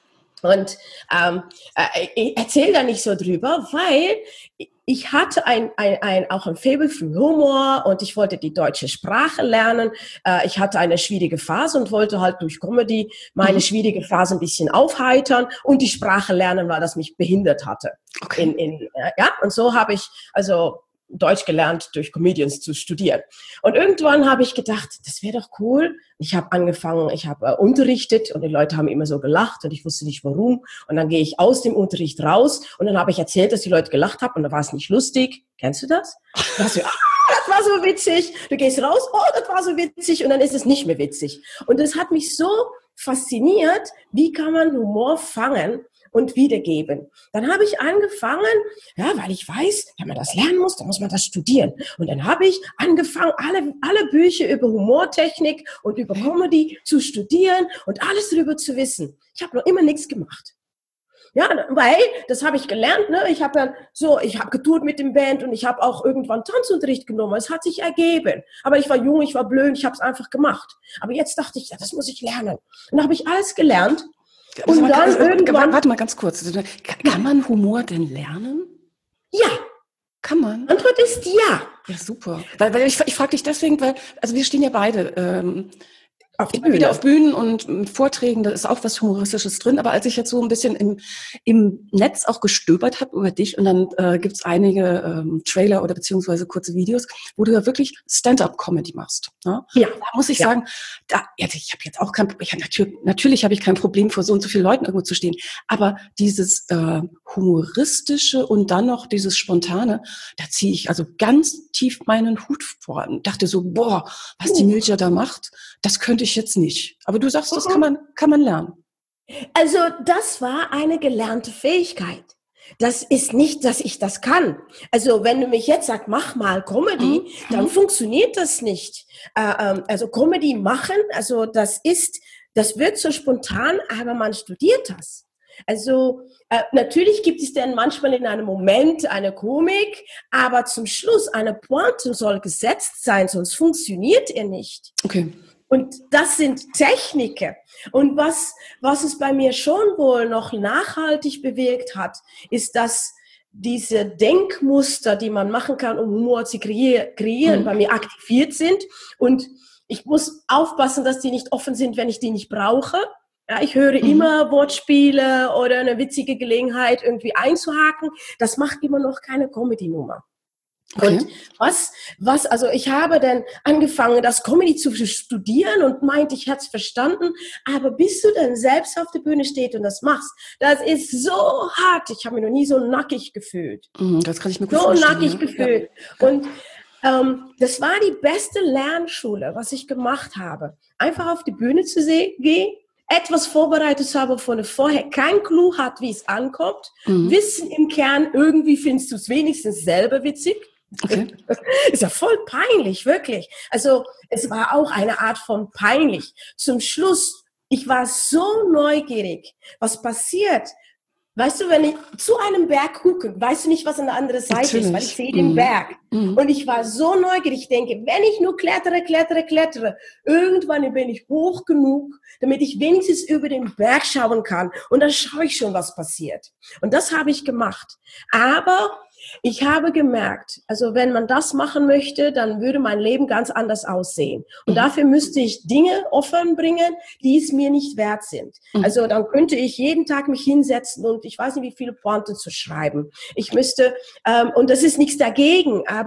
S3: Und ähm, äh, ich erzähle da nicht so drüber, weil ich hatte ein, ein, ein, auch ein Faible für Humor und ich wollte die deutsche Sprache lernen. Äh, ich hatte eine schwierige Phase und wollte halt durch Comedy meine mhm. schwierige Phase ein bisschen aufheitern und die Sprache lernen, weil das mich behindert hatte.
S2: Okay.
S3: In, in, äh, ja, und so habe ich also Deutsch gelernt, durch Comedians zu studieren. Und irgendwann habe ich gedacht, das wäre doch cool. Ich habe angefangen, ich habe äh, unterrichtet und die Leute haben immer so gelacht und ich wusste nicht warum. Und dann gehe ich aus dem Unterricht raus und dann habe ich erzählt, dass die Leute gelacht haben und da war es nicht lustig. Kennst du das? Da hast du, ah, das war so witzig. Du gehst raus, oh, das war so witzig und dann ist es nicht mehr witzig. Und das hat mich so fasziniert, wie kann man Humor fangen und wiedergeben. Dann habe ich angefangen, ja, weil ich weiß, wenn man das lernen muss, dann muss man das studieren. Und dann habe ich angefangen, alle, alle Bücher über Humortechnik und über Comedy zu studieren und alles darüber zu wissen. Ich habe noch immer nichts gemacht. Ja, weil, das habe ich gelernt, ne? Ich habe ja so, ich habe getourt mit dem Band und ich habe auch irgendwann Tanzunterricht genommen. Es hat sich ergeben. Aber ich war jung, ich war blöd, ich habe es einfach gemacht. Aber jetzt dachte ich, ja, das muss ich lernen. Und dann habe ich alles gelernt.
S2: Und
S3: dann
S2: kann,
S3: irgendwann,
S2: warte mal ganz kurz. Kann man Humor denn lernen?
S3: Ja.
S2: Kann man?
S3: Antwort ist ja.
S2: Ja, super. Weil, weil ich, ich frage dich deswegen, weil, also wir stehen ja beide ähm,
S3: auf
S2: immer wieder auf Bühnen und mit Vorträgen, da ist auch was Humoristisches drin. Aber als ich jetzt so ein bisschen im, im Netz auch gestöbert habe über dich und dann äh, gibt's einige ähm, Trailer oder beziehungsweise kurze Videos, wo du ja wirklich Stand-up-Comedy machst. Ne?
S3: Ja.
S2: Da muss ich
S3: ja.
S2: sagen, da, ja, ich habe jetzt auch kein Problem, ja, natürlich, natürlich habe ich kein Problem, vor so und so vielen Leuten irgendwo zu stehen. Aber dieses äh, Humoristische und dann noch dieses Spontane, da ziehe ich also ganz tief meinen Hut vor und dachte so, boah, was die Milja da macht, das könnte ich jetzt nicht. Aber du sagst, das kann man, kann man lernen.
S3: Also das war eine gelernte Fähigkeit. Das ist nicht, dass ich das kann. Also wenn du mich jetzt sagst, mach mal Comedy, mhm. dann funktioniert das nicht. Äh, also Comedy machen, also das ist, das wird so spontan, aber man studiert das. Also äh, natürlich gibt es dann manchmal in einem Moment eine Komik, aber zum Schluss eine Pointe soll gesetzt sein, sonst funktioniert er nicht.
S2: Okay.
S3: Und das sind Techniken. Und was, was es bei mir schon wohl noch nachhaltig bewirkt hat, ist, dass diese Denkmuster, die man machen kann, um Humor zu kreieren, kreieren mhm. bei mir aktiviert sind. Und ich muss aufpassen, dass die nicht offen sind, wenn ich die nicht brauche. Ja, ich höre mhm. immer Wortspiele oder eine witzige Gelegenheit, irgendwie einzuhaken. Das macht immer noch keine Comedy-Nummer. Okay. Und was, was, also ich habe dann angefangen, das Comedy zu studieren und meinte, ich hätte es verstanden, aber bis du dann selbst auf der Bühne stehst und das machst, das ist so hart. Ich habe mich noch nie so nackig gefühlt.
S2: Das kann ich mir gut
S3: so
S2: vorstellen.
S3: So nackig ja. gefühlt. Ja. Und ähm, das war die beste Lernschule, was ich gemacht habe. Einfach auf die Bühne zu gehen, etwas vorbereitet zu haben, wovon du vorher kein Clou hat, wie es ankommt. Mhm. Wissen im Kern, irgendwie findest du es wenigstens selber witzig.
S2: Okay.
S3: Ist ja voll peinlich, wirklich. Also es war auch eine Art von peinlich. Zum Schluss, ich war so neugierig, was passiert. Weißt du, wenn ich zu einem Berg gucke, weißt du nicht, was an der anderen Seite Natürlich. ist, weil ich sehe den mm. Berg. Mm. Und ich war so neugierig, ich denke, wenn ich nur klettere, klettere, klettere, irgendwann bin ich hoch genug, damit ich wenigstens über den Berg schauen kann. Und dann schaue ich schon, was passiert. Und das habe ich gemacht. Aber ich habe gemerkt, also wenn man das machen möchte, dann würde mein Leben ganz anders aussehen. Und dafür müsste ich Dinge offen bringen, die es mir nicht wert sind. Also dann könnte ich jeden Tag mich hinsetzen und ich weiß nicht, wie viele Pointen zu schreiben. Ich müsste, ähm, und das ist nichts dagegen, aber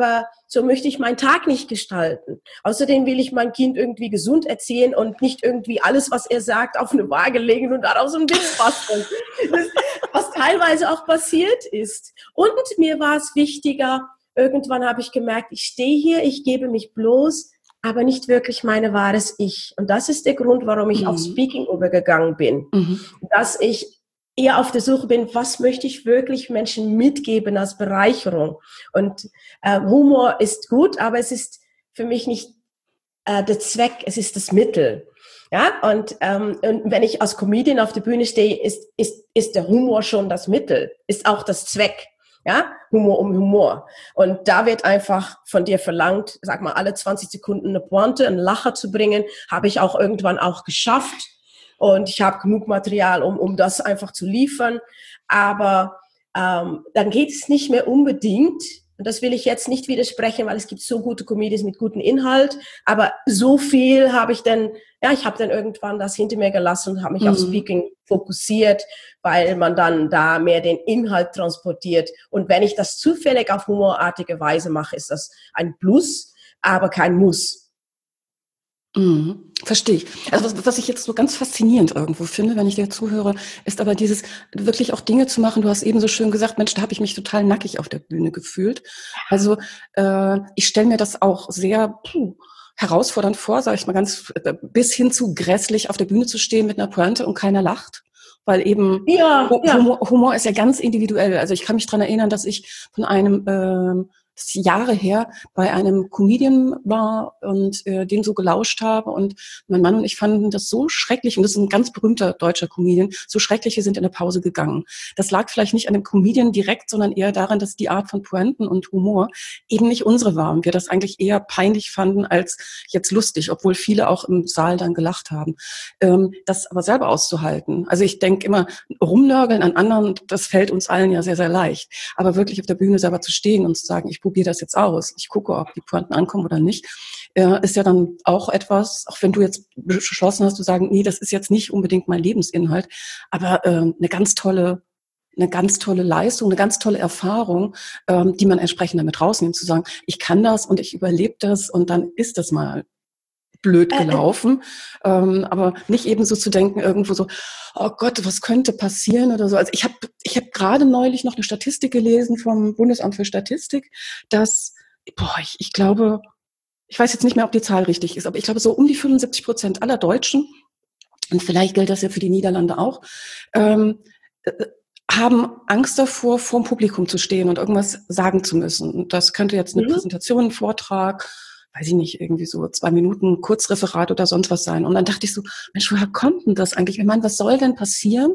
S3: so möchte ich meinen Tag nicht gestalten. Außerdem will ich mein Kind irgendwie gesund erziehen und nicht irgendwie alles, was er sagt, auf eine Waage legen und daraus ein Witz basteln. Was teilweise auch passiert ist. Und mir war es wichtiger, irgendwann habe ich gemerkt, ich stehe hier, ich gebe mich bloß, aber nicht wirklich meine wahres Ich. Und das ist der Grund, warum ich mhm. auf Speaking übergegangen bin. Mhm. Dass ich eher auf der Suche bin, was möchte ich wirklich Menschen mitgeben als Bereicherung. Und äh, Humor ist gut, aber es ist für mich nicht äh, der Zweck, es ist das Mittel. Ja, und, ähm, und wenn ich als Comedian auf der Bühne stehe, ist, ist, ist der Humor schon das Mittel, ist auch das Zweck. Ja, Humor um Humor. Und da wird einfach von dir verlangt, sag mal, alle zwanzig Sekunden eine Pointe, einen Lacher zu bringen, habe ich auch irgendwann auch geschafft. Und ich habe genug Material, um, um das einfach zu liefern. Aber ähm, dann geht es nicht mehr unbedingt, und das will ich jetzt nicht widersprechen, weil es gibt so gute Comedians mit gutem Inhalt, aber so viel habe ich dann, ja, ich habe dann irgendwann das hinter mir gelassen und habe mich mhm. auf Speaking fokussiert, weil man dann da mehr den Inhalt transportiert. Und wenn ich das zufällig auf humorartige Weise mache, ist das ein Plus, aber kein Muss.
S2: Mhm, verstehe ich. Also was, was ich jetzt so ganz faszinierend irgendwo finde, wenn ich dir zuhöre, ist aber dieses wirklich auch Dinge zu machen. Du hast eben so schön gesagt, Mensch, da habe ich mich total nackig auf der Bühne gefühlt. Also äh, ich stelle mir das auch sehr puh, herausfordernd vor, sage ich mal ganz, äh, bis hin zu grässlich auf der Bühne zu stehen mit einer Pointe und keiner lacht. Weil eben
S3: ja,
S2: Humor,
S3: ja.
S2: Humor ist ja ganz individuell. Also ich kann mich dran erinnern, dass ich von einem ähm, das ist Jahre her, bei einem Comedian war und äh, den so gelauscht habe. Und mein Mann und ich fanden das so schrecklich, und das ist ein ganz berühmter deutscher Comedian, so schrecklich, wir sind in der Pause gegangen. Das lag vielleicht nicht an dem Comedian direkt, sondern eher daran, dass die Art von Pointen und Humor eben nicht unsere war und wir das eigentlich eher peinlich fanden als jetzt lustig, obwohl viele auch im Saal dann gelacht haben. Ähm, das aber selber auszuhalten. Also ich denke immer, rumnörgeln an anderen, das fällt uns allen ja sehr, sehr leicht. Aber wirklich auf der Bühne selber zu stehen und zu sagen, ich probiere das jetzt aus, ich gucke, ob die Pointen ankommen oder nicht, äh, ist ja dann auch etwas, auch wenn du jetzt beschlossen hast, zu sagen, nee, das ist jetzt nicht unbedingt mein Lebensinhalt, aber äh, eine ganz tolle, eine ganz tolle Leistung, eine ganz tolle Erfahrung, ähm, die man entsprechend damit rausnimmt, zu sagen, ich kann das und ich überlebe das und dann ist das mal blöd gelaufen, äh, äh. Ähm, aber nicht eben so zu denken, irgendwo so, oh Gott, was könnte passieren oder so. Also ich habe ich hab gerade neulich noch eine Statistik gelesen vom Bundesamt für Statistik, dass, boah, ich, ich glaube, ich weiß jetzt nicht mehr, ob die Zahl richtig ist, aber ich glaube, so um die fünfundsiebzig Prozent aller Deutschen, und vielleicht gilt das ja für die Niederlande auch, ähm, haben Angst davor, vor dem Publikum zu stehen und irgendwas sagen zu müssen. Und das könnte jetzt eine mhm. Präsentation, ein Vortrag, weiß ich nicht, irgendwie so zwei Minuten Kurzreferat oder sonst was sein. Und dann dachte ich so, Mensch, woher kommt denn das eigentlich? Ich meine, was soll denn passieren?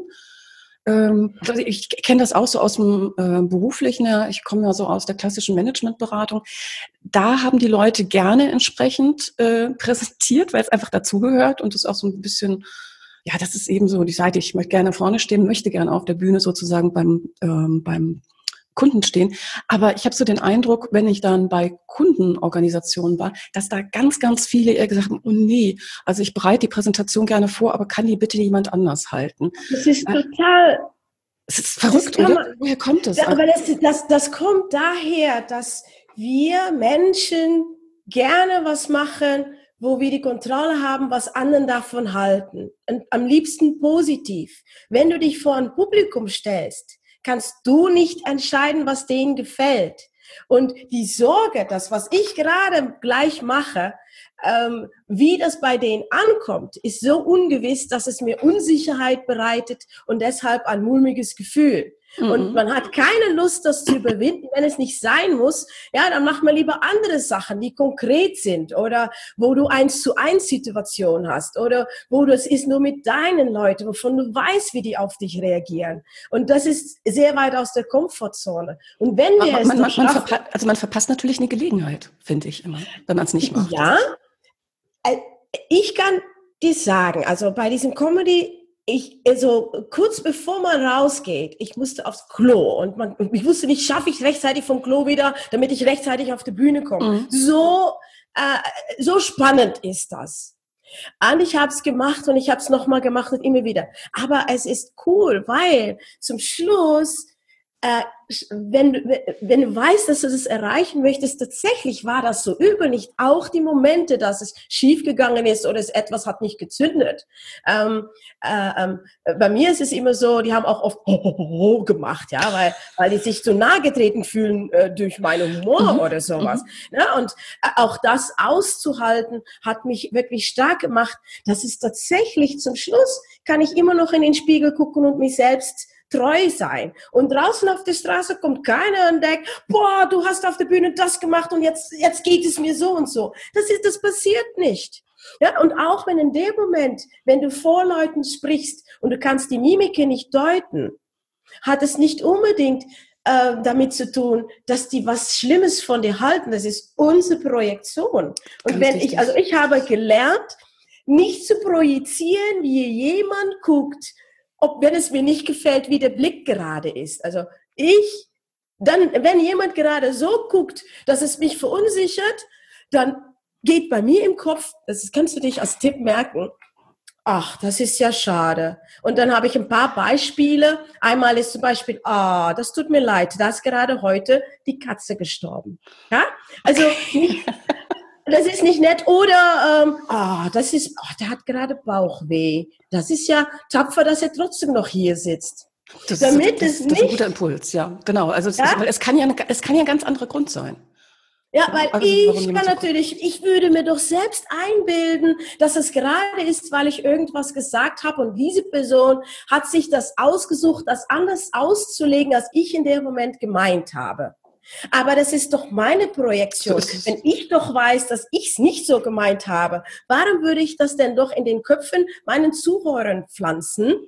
S2: Ähm, ich kenne das auch so aus dem äh, Beruflichen, ja, ich komme ja so aus der klassischen Managementberatung. Da haben die Leute gerne entsprechend äh, präsentiert, weil es einfach dazugehört und das auch so ein bisschen, ja, das ist eben so die Seite, ich möchte gerne vorne stehen, möchte gerne auf der Bühne sozusagen beim ähm, beim Kunden stehen. Aber ich habe so den Eindruck, wenn ich dann bei Kundenorganisationen war, dass da ganz, ganz viele eher gesagt haben, oh nee, also ich bereite die Präsentation gerne vor, aber kann die bitte jemand anders halten?
S3: Das ist total...
S2: Es ist verrückt, oder? Man, woher kommt das?
S3: Ja, aber das, das, das kommt daher, dass wir Menschen gerne was machen, wo wir die Kontrolle haben, was anderen davon halten. Und am liebsten positiv. Wenn du dich vor ein Publikum stellst, kannst du nicht entscheiden, was denen gefällt. Und die Sorge, dass was ich gerade gleich mache, ähm, wie das bei denen ankommt, ist so ungewiss, dass es mir Unsicherheit bereitet und deshalb ein mulmiges Gefühl. Mhm. Und man hat keine Lust, das zu überwinden, wenn es nicht sein muss. Ja, dann mach mal lieber andere Sachen, die konkret sind oder wo du eins zu eins Situation hast oder wo du es ist nur mit deinen Leuten, wovon du weißt, wie die auf dich reagieren. Und das ist sehr weit aus der Komfortzone. Und wenn wir
S2: Aber
S3: es
S2: man, man, man
S3: schaffen,
S2: verpa- also man verpasst natürlich eine Gelegenheit, finde ich immer, wenn man es nicht macht.
S3: Ja, ich kann dir sagen, also bei diesem Comedy, ich, also kurz bevor man rausgeht, ich musste aufs Klo und man, ich wusste nicht, schaffe ich rechtzeitig vom Klo wieder, damit ich rechtzeitig auf die Bühne komme. Mhm. So, äh, so spannend ist das. Und ich habe es gemacht und ich habe es nochmal gemacht und immer wieder. Aber es ist cool, weil zum Schluss äh, wenn, wenn du weißt, dass du das erreichen möchtest, tatsächlich war das so übel, nicht auch die Momente, dass es schiefgegangen ist oder es etwas hat nicht gezündet. Ähm, äh, ähm, bei mir ist es immer so, die haben auch oft ho gemacht, ja, weil, weil die sich zu nahe getreten fühlen äh, durch meinen Humor
S2: Mhm.
S3: oder sowas.
S2: Mhm.
S3: Ja, und äh, auch das auszuhalten, hat mich wirklich stark gemacht. Das ist tatsächlich zum Schluss, kann ich immer noch in den Spiegel gucken und mich selbst treu sein. Und draußen auf der Straße kommt keiner und denkt, boah, du hast auf der Bühne das gemacht und jetzt, jetzt geht es mir so und so. Das ist, das passiert nicht. Ja, und auch wenn in dem Moment, wenn du vor Leuten sprichst und du kannst die Mimik nicht deuten, hat es nicht unbedingt äh, damit zu tun, dass die was Schlimmes von dir halten. Das ist unsere Projektion. Und
S2: Ganz
S3: wenn
S2: wichtig.
S3: ich, also ich habe gelernt, nicht zu projizieren, wie jemand guckt, ob, wenn es mir nicht gefällt, wie der Blick gerade ist. Also ich, dann, wenn jemand gerade so guckt, dass es mich verunsichert, dann geht bei mir im Kopf, das kannst du dich als Tipp merken, ach, das ist ja schade. Und dann habe ich ein paar Beispiele. Einmal ist zum Beispiel, ah, das tut mir leid, da ist gerade heute die Katze gestorben. Ja, also nicht, das ist nicht nett. Oder, ähm, ah, das ist, oh, der hat gerade Bauchweh. Das ist ja tapfer, dass er trotzdem noch hier sitzt.
S2: Das,
S3: Damit
S2: das,
S3: es
S2: das ist ein
S3: nicht,
S2: guter Impuls, ja, genau. Also es,
S3: ja?
S2: ist, weil es kann ja, eine, es kann ja ein ganz anderer Grund sein.
S3: Ja, weil
S2: Also, warum
S3: ich
S2: jemand
S3: kann
S2: so guckt.
S3: natürlich, ich würde mir doch selbst einbilden, dass es gerade ist, weil ich irgendwas gesagt habe und diese Person hat sich das ausgesucht, das anders auszulegen, als ich in dem Moment gemeint habe. Aber das ist doch meine Projektion.
S2: So ist es.
S3: Wenn ich doch weiß, dass ich es nicht so gemeint habe, warum würde ich das denn doch in den Köpfen meinen Zuhörern pflanzen,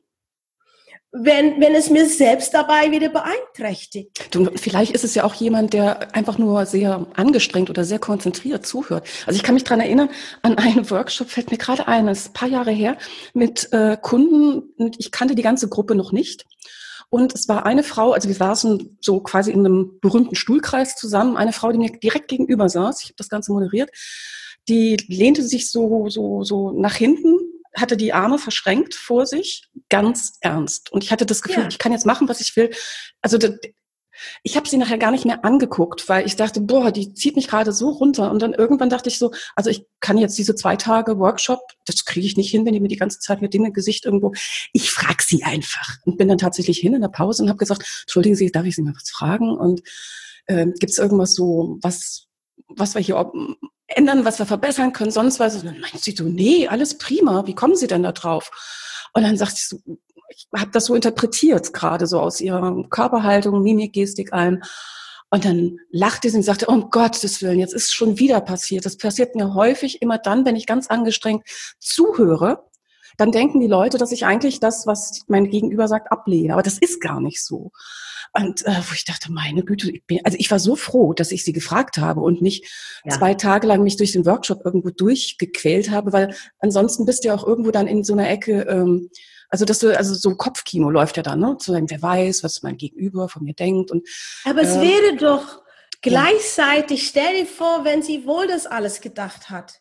S3: wenn, wenn es mir selbst dabei wieder beeinträchtigt?
S2: Du, vielleicht ist es ja auch jemand, der einfach nur sehr angestrengt oder sehr konzentriert zuhört. Also ich kann mich dran erinnern, an einen Workshop, fällt mir gerade ein, das ist ein paar Jahre her, mit äh, Kunden, und ich kannte die ganze Gruppe noch nicht. Und es war eine Frau, also wir saßen so quasi in einem berühmten Stuhlkreis zusammen, eine Frau, die mir direkt gegenüber saß, ich habe das Ganze moderiert, die lehnte sich so, so, so nach hinten, hatte die Arme verschränkt vor sich, ganz ernst. Und ich hatte das Gefühl,
S3: Ja.
S2: ich kann jetzt machen, was ich will. Also das, ich habe sie nachher gar nicht mehr angeguckt, weil ich dachte, boah, die zieht mich gerade so runter. Und dann irgendwann dachte ich so, also ich kann jetzt diese zwei Tage Workshop, das kriege ich nicht hin, wenn die mir die ganze Zeit mit dem Gesicht irgendwo, ich frage sie einfach. Und bin dann tatsächlich hin in der Pause und habe gesagt, entschuldigen Sie, darf ich Sie mal was fragen? Und äh, gibt es irgendwas so, was, was wir hier ob- ändern, was wir verbessern können, sonst was? Und dann meint sie so, nee, alles prima, wie kommen Sie denn da drauf? Und dann sagt sie so, ich habe das so interpretiert, gerade so aus ihrer Körperhaltung, Mimik, Gestik ein. Und dann lachte sie und sagte, um Gottes Willen, jetzt ist schon wieder passiert. Das passiert mir häufig immer dann, wenn ich ganz angestrengt zuhöre, dann denken die Leute, dass ich eigentlich das, was mein Gegenüber sagt, ablehne. Aber das ist gar nicht so. Und äh, wo ich dachte, meine Güte, ich bin, also ich war so froh, dass ich sie gefragt habe und nicht
S3: Ja.
S2: zwei Tage lang mich durch den Workshop irgendwo durchgequält habe, weil ansonsten bist du ja auch irgendwo dann in so einer Ecke, ähm, also dass du, also so Kopfkino läuft ja dann, ne? Zu sagen, wer weiß, was mein Gegenüber von mir denkt. Und
S3: Aber es
S2: ähm,
S3: wäre doch gleichzeitig, stell dir vor, wenn sie wohl das alles gedacht hat.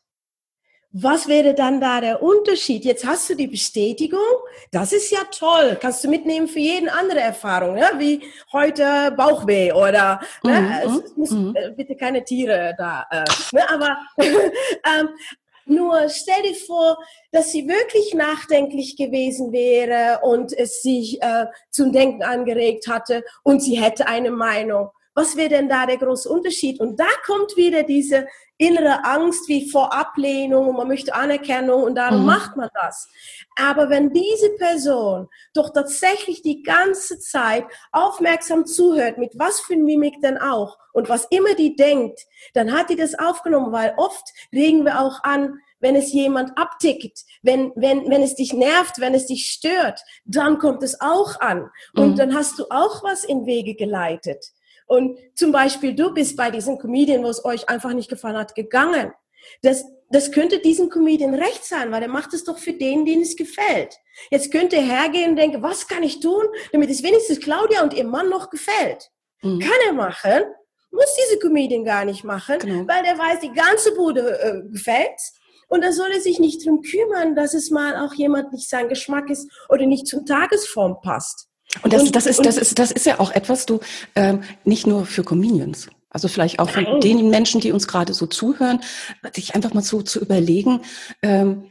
S3: Was wäre dann da der Unterschied? Jetzt hast du die Bestätigung, das ist ja toll, kannst du mitnehmen für jeden andere Erfahrung, ja? Wie heute Bauchweh oder
S2: Mhm,
S3: ne? es, es muss
S2: mhm.
S3: äh, bitte keine Tiere da, äh, ne? Aber ähm, nur stell dir vor, dass sie wirklich nachdenklich gewesen wäre und es sich äh, zum Denken angeregt hatte und sie hätte eine Meinung. Was wäre denn da der große Unterschied? Und da kommt wieder diese innere Angst wie vor Ablehnung und man möchte Anerkennung und darum
S2: Mhm.
S3: macht man das. Aber wenn diese Person doch tatsächlich die ganze Zeit aufmerksam zuhört, mit was für Mimik denn auch und was immer die denkt, dann hat die das aufgenommen, weil oft regen wir auch an, wenn es jemand abtickt, wenn, wenn, wenn es dich nervt, wenn es dich stört, dann kommt es auch an. Und
S2: Mhm.
S3: dann hast du auch was in Wege geleitet. Und zum Beispiel, du bist bei diesem Comedian, wo es euch einfach nicht gefallen hat, gegangen. Das, das könnte diesem Comedian recht sein, weil er macht es doch für den, den es gefällt. Jetzt könnte er hergehen und denken, was kann ich tun, damit es wenigstens Claudia und ihr Mann noch gefällt.
S2: Mhm.
S3: Kann er machen, muss diese Comedian gar nicht machen,
S2: Genau.
S3: weil der weiß, die ganze Bude äh, gefällt. Und da soll er sich nicht drum kümmern, dass es mal auch jemand nicht sein Geschmack ist oder nicht zum Tagesform passt.
S2: Und das,
S3: Und,
S2: das ist,
S3: und,
S2: das ist, das ist ja auch etwas, du, ähm, nicht nur für Comedians. Also vielleicht auch von
S3: nein.
S2: den Menschen, die uns gerade so zuhören, sich einfach mal so zu überlegen, ähm,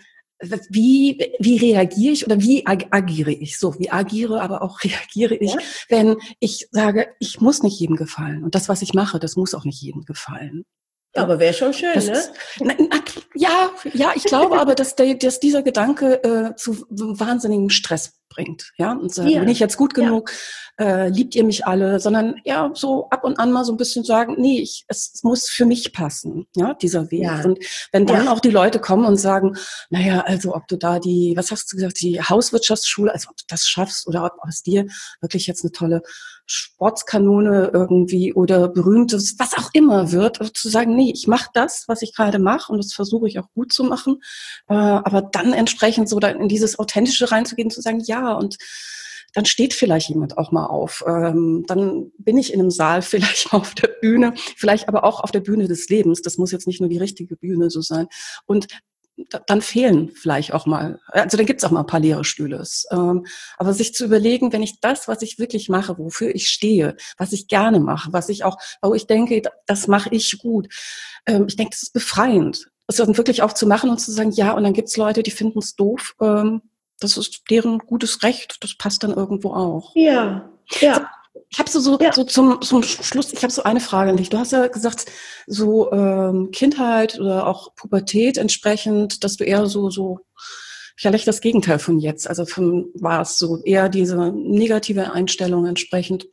S2: wie, wie reagiere ich oder wie ag- agiere ich? So, wie agiere, aber auch reagiere ich,
S3: Ja,
S2: wenn ich sage, ich muss nicht jedem gefallen. Und das, was ich mache, das muss auch nicht jedem gefallen. Ja?
S3: aber wäre schon schön,
S2: Das
S3: ne?
S2: ist, na, na, ja, ja, ich glaube aber, dass, der, dass dieser Gedanke äh, zu wahnsinnigem Stress bringt. Ja, und sagen, bin ich
S3: Ja,
S2: jetzt gut
S3: ja,
S2: genug? Äh, liebt ihr mich alle? Sondern ja, so ab und an mal so ein bisschen sagen, nee, ich, es muss für mich passen, ja, dieser Weg.
S3: ja,
S2: Und wenn dann
S3: ja.
S2: auch die Leute kommen und sagen, naja, also ob du da die, was hast du gesagt, die Hauswirtschaftsschule, also ob du das schaffst oder ob aus dir wirklich jetzt eine tolle Sportskanone irgendwie oder berühmtes, was auch immer wird, also zu sagen, nee, ich mache das, was ich gerade mache und das versuche ich auch gut zu machen, äh, aber dann entsprechend so dann in dieses Authentische reinzugehen, zu sagen, ja, und dann steht vielleicht jemand auch mal auf. Ähm, dann bin ich in einem Saal vielleicht auf der Bühne, vielleicht aber auch auf der Bühne des Lebens. Das muss jetzt nicht nur die richtige Bühne so sein. Und dann fehlen vielleicht auch mal, also dann gibt's auch mal ein paar leere Stühle. Ähm, aber sich zu überlegen, wenn ich das, was ich wirklich mache, wofür ich stehe, was ich gerne mache, was ich auch, wo ich denke, das mache ich gut, ähm, ich denke, das ist befreiend. Das dann wirklich auch zu machen und zu sagen, ja, und dann gibt's Leute, die finden es doof. Ähm, das ist deren gutes Recht. Das passt dann irgendwo auch.
S3: Ja, ja,
S2: Ich habe so, so,
S3: ja.
S2: so zum, zum Schluss, ich habe so eine Frage an dich. Du hast ja gesagt, so ähm, Kindheit oder auch Pubertät entsprechend, dass du eher so, so vielleicht das Gegenteil von jetzt, also von war es so eher diese negative Einstellung entsprechend,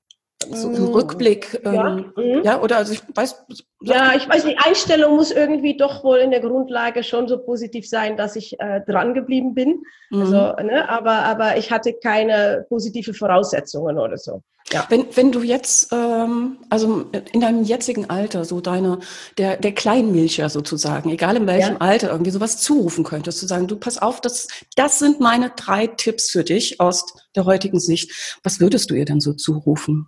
S2: so im
S3: Mm,
S2: Rückblick,
S3: ja,
S2: ähm,
S3: mm.
S2: ja, oder also ich weiß, sag
S3: Ja,
S2: du.
S3: ich weiß nicht, Einstellung muss irgendwie doch wohl in der Grundlage schon so positiv sein, dass ich äh, dran geblieben bin. Also,
S2: Mhm.
S3: ne, aber, aber ich hatte keine positive Voraussetzungen oder so. Ja.
S2: Wenn, wenn du jetzt, ähm, also in deinem jetzigen Alter, so deine, der, der Kleinmilcher sozusagen, egal in welchem
S3: Ja.
S2: Alter, irgendwie sowas zurufen könntest, zu sagen, du pass auf, das, das sind meine drei Tipps für dich aus der heutigen Sicht. Was würdest du ihr denn so zurufen?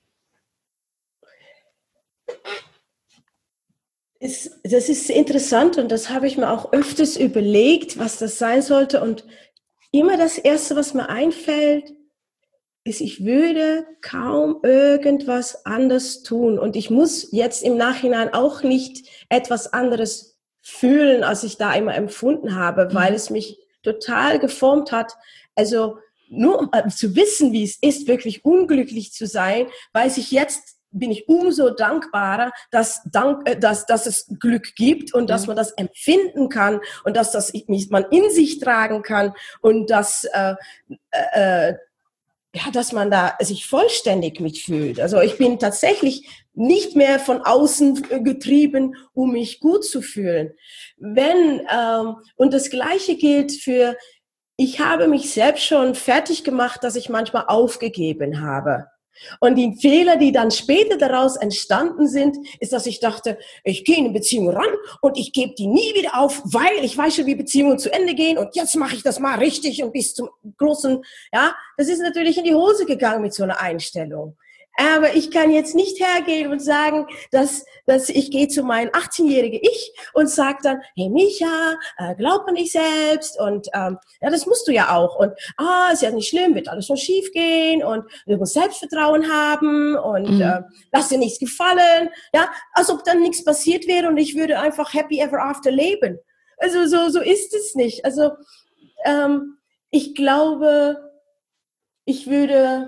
S3: Ist, das ist interessant und das habe ich mir auch öfters überlegt, was das sein sollte. Und immer das Erste, was mir einfällt, ist, ich würde kaum irgendwas anders tun. Und ich muss jetzt im Nachhinein auch nicht etwas anderes fühlen, als ich da immer empfunden habe, weil
S2: Mhm.
S3: es mich total geformt hat. Also nur um äh, zu wissen, wie es ist, wirklich unglücklich zu sein, weiß ich jetzt, bin ich umso dankbarer, dass, dank, äh, dass, dass es Glück gibt und
S2: Ja.
S3: dass man das empfinden kann und dass das man in sich tragen kann und dass äh, äh, ja, dass man da sich vollständig mitfühlt. Also ich bin tatsächlich nicht mehr von außen getrieben, um mich gut zu fühlen. Wenn ähm, und das Gleiche gilt für, ich habe mich selbst schon fertig gemacht, dass ich manchmal aufgegeben habe. Und die Fehler, die dann später daraus entstanden sind, ist, dass ich dachte, ich gehe in eine Beziehung ran und ich gebe die nie wieder auf, weil ich weiß schon, wie Beziehungen zu Ende gehen und jetzt mache ich das mal richtig und bis zum großen, ja, das ist natürlich in die Hose gegangen mit so einer Einstellung. Aber ich kann jetzt nicht hergehen und sagen, dass, dass ich gehe zu meinem achtzehnjährigen Ich und sage dann, hey Micha, äh, glaub an dich selbst und ähm, ja, das musst du ja auch und ah, ist ja nicht schlimm, wird alles schon schief gehen und du musst Selbstvertrauen haben und äh,
S2: Mhm.
S3: lass dir nichts gefallen, ja, als ob dann nichts passiert wäre und ich würde einfach happy ever after leben. Also so, so ist es nicht. Also ähm, ich glaube, ich würde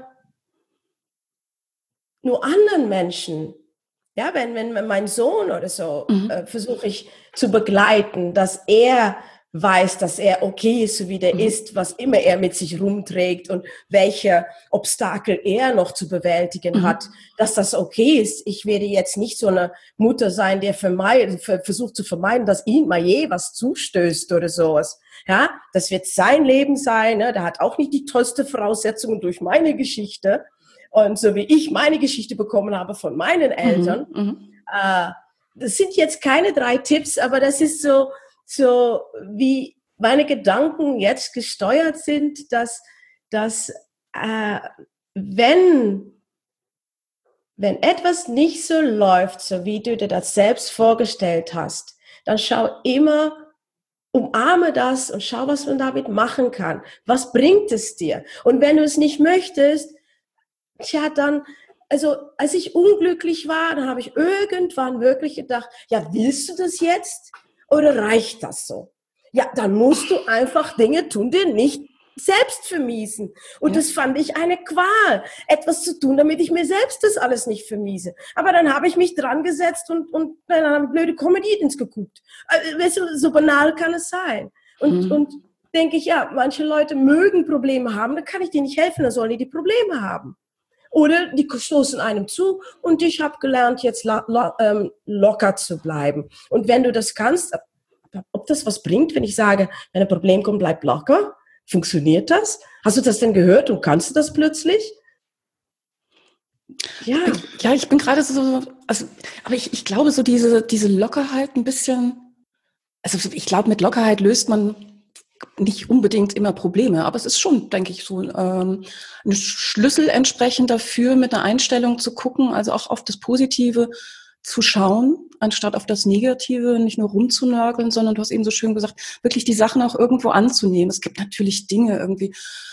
S3: nur anderen Menschen, ja, wenn, wenn mein Sohn oder so,
S2: Mhm.
S3: äh, versuche ich zu begleiten, dass er weiß, dass er okay ist, so wie der
S2: Mhm.
S3: ist, was immer er mit sich rumträgt und welche Obstakel er noch zu bewältigen
S2: Mhm.
S3: hat, dass das okay ist. Ich werde jetzt nicht so eine Mutter sein, der vermeid, versucht zu vermeiden, dass ihm mal je was zustößt oder sowas. Ja, das wird sein Leben sein. Ne? Der hat auch nicht die tollste Voraussetzungen durch meine Geschichte. Und so wie ich meine Geschichte bekommen habe von meinen
S2: Mhm.
S3: Eltern,
S2: Mhm.
S3: äh, das sind jetzt keine drei Tipps, aber das ist so, so wie meine Gedanken jetzt gesteuert sind, dass, dass äh, wenn, wenn etwas nicht so läuft, so wie du dir das selbst vorgestellt hast, dann schau immer umarme das und schau, was man damit machen kann. Was bringt es dir? Und wenn du es nicht möchtest, tja, dann, also als ich unglücklich war, dann habe ich irgendwann wirklich gedacht, ja, willst du das jetzt oder reicht das so? Ja, dann musst du einfach Dinge tun, die nicht selbst vermiesen. Und ja. das fand ich eine Qual, etwas zu tun, damit ich mir selbst das alles nicht vermiese. Aber dann habe ich mich dran gesetzt und, und dann habe ich blöde Comedians geguckt. Also, weißt du, so banal kann es sein. Und, mhm. und denke ich, ja, manche Leute mögen Probleme haben, dann kann ich denen nicht helfen, dann sollen die die Probleme haben. Oder die stoßen einem zu und ich habe gelernt, jetzt lo- lo- ähm, locker zu bleiben. Und wenn du das kannst, ob das was bringt, wenn ich sage, wenn ein Problem kommt, bleib locker, funktioniert das? Hast du das denn gehört und kannst du das plötzlich?
S2: Ja, ja, ich bin gerade so, also, aber ich, ich glaube, so diese, diese Lockerheit ein bisschen, also ich glaube, mit Lockerheit löst man nicht unbedingt immer Probleme, aber es ist schon, denke ich, so ähm, ein Schlüssel entsprechend dafür, mit einer Einstellung zu gucken, also auch auf das Positive zu schauen, anstatt auf das Negative, nicht nur rumzunörgeln, sondern du hast eben so schön gesagt, wirklich die Sachen auch irgendwo anzunehmen. Es gibt natürlich Dinge irgendwie,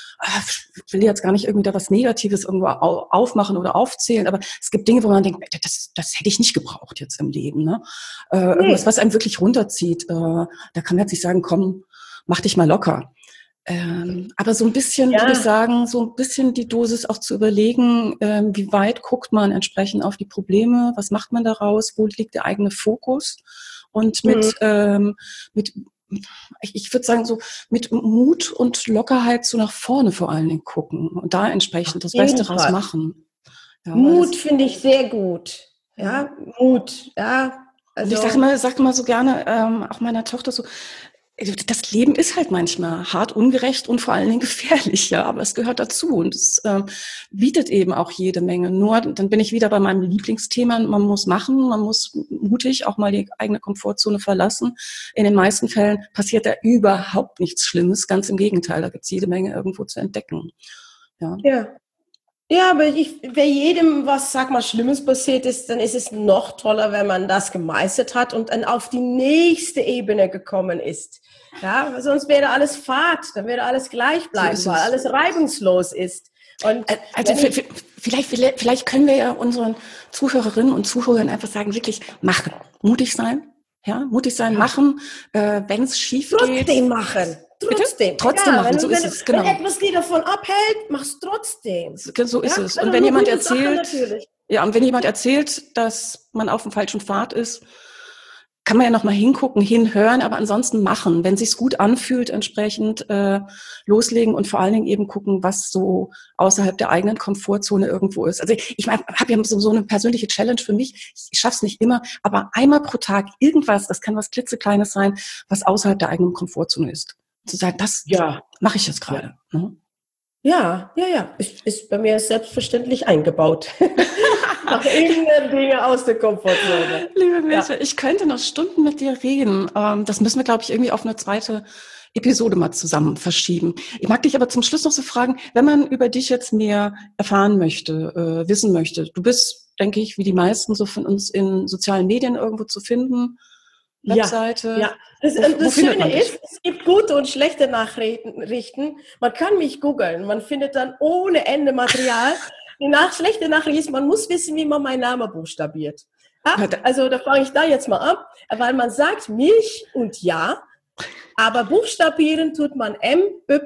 S2: ich will jetzt gar nicht irgendwie da was Negatives irgendwo aufmachen oder aufzählen, aber es gibt Dinge, wo man denkt, das, das hätte ich nicht gebraucht jetzt im Leben. Ne? Äh, nee. Irgendwas, was einem wirklich runterzieht. Äh, da kann man jetzt nicht sagen, komm, mach dich mal locker. Ähm, aber so ein bisschen, ja. würde ich sagen, so ein bisschen die Dosis auch zu überlegen, ähm, wie weit guckt man entsprechend auf die Probleme, was macht man daraus, wo liegt der eigene Fokus und mit, mhm. ähm, mit ich, ich würde sagen, so mit Mut und Lockerheit so nach vorne vor allen Dingen gucken und da entsprechend das Beste draus machen.
S3: Ja, Mut finde ich sehr gut. Ja, Mut, ja.
S2: Also und ich sage immer, sag immer so gerne, ähm, auch meiner Tochter so, das Leben ist halt manchmal hart, ungerecht und vor allen Dingen gefährlich, ja, aber es gehört dazu und es äh, bietet eben auch jede Menge. Nur, dann bin ich wieder bei meinem Lieblingsthema, man muss machen, man muss mutig auch mal die eigene Komfortzone verlassen. In den meisten Fällen passiert da überhaupt nichts Schlimmes, ganz im Gegenteil, da gibt es jede Menge irgendwo zu entdecken. Ja.
S3: Ja. Ja, aber ich, wenn jedem was, sag mal, Schlimmes passiert ist, dann ist es noch toller, wenn man das gemeistert hat und dann auf die nächste Ebene gekommen ist. Ja, sonst wäre alles Fahrt, dann würde alles gleich bleiben, so weil alles reibungslos ist. Und
S2: also ich, vielleicht, vielleicht können wir ja unseren Zuhörerinnen und Zuhörern einfach sagen, wirklich machen, mutig sein, ja, mutig sein, ja. machen, äh, wenn es schief geht.
S3: Trotzdem machen. Trotzdem.
S2: Trotzdem
S3: ja,
S2: machen,
S3: wenn,
S2: so
S3: wenn,
S2: ist es, genau.
S3: Wenn etwas dir davon abhält, mach's trotzdem.
S2: So ist ja? es. Und
S3: also
S2: wenn jemand erzählt,
S3: Sache,
S2: ja, und wenn jemand erzählt, dass man auf dem falschen Pfad ist, kann man ja noch mal hingucken, hinhören, aber ansonsten machen. Wenn sich's gut anfühlt, entsprechend äh, loslegen und vor allen Dingen eben gucken, was so außerhalb der eigenen Komfortzone irgendwo ist. Also ich, ich habe ja so, so eine persönliche Challenge für mich. Ich schaff's nicht immer, aber einmal pro Tag irgendwas, das kann was klitzekleines sein, was außerhalb der eigenen Komfortzone ist. Zu sagen, das ja. mache ich jetzt gerade.
S3: Ja.
S2: Ne?
S3: ja, ja, ja. Ist, ist bei mir selbstverständlich eingebaut. Nach irgendeine Dinge aus der Komfortzone.
S2: Liebe Mirte, ja. ich könnte noch Stunden mit dir reden. Das müssen wir, glaube ich, irgendwie auf eine zweite Episode mal zusammen verschieben. Ich mag dich aber zum Schluss noch so fragen, wenn man über dich jetzt mehr erfahren möchte, äh, wissen möchte. Du bist, denke ich, wie die meisten so von uns in sozialen Medien irgendwo zu finden. Webseite.
S3: Ja, ja. Das, wo, das wo Schöne ist, es gibt gute und schlechte Nachrichten. Man kann mich googeln. Man findet dann ohne Ende Material. Die nach, schlechte Nachricht ist, man muss wissen, wie man meinen Namen buchstabiert. Ja, also da fange ich da jetzt mal an, weil man sagt Milch und ja, aber buchstabieren tut man M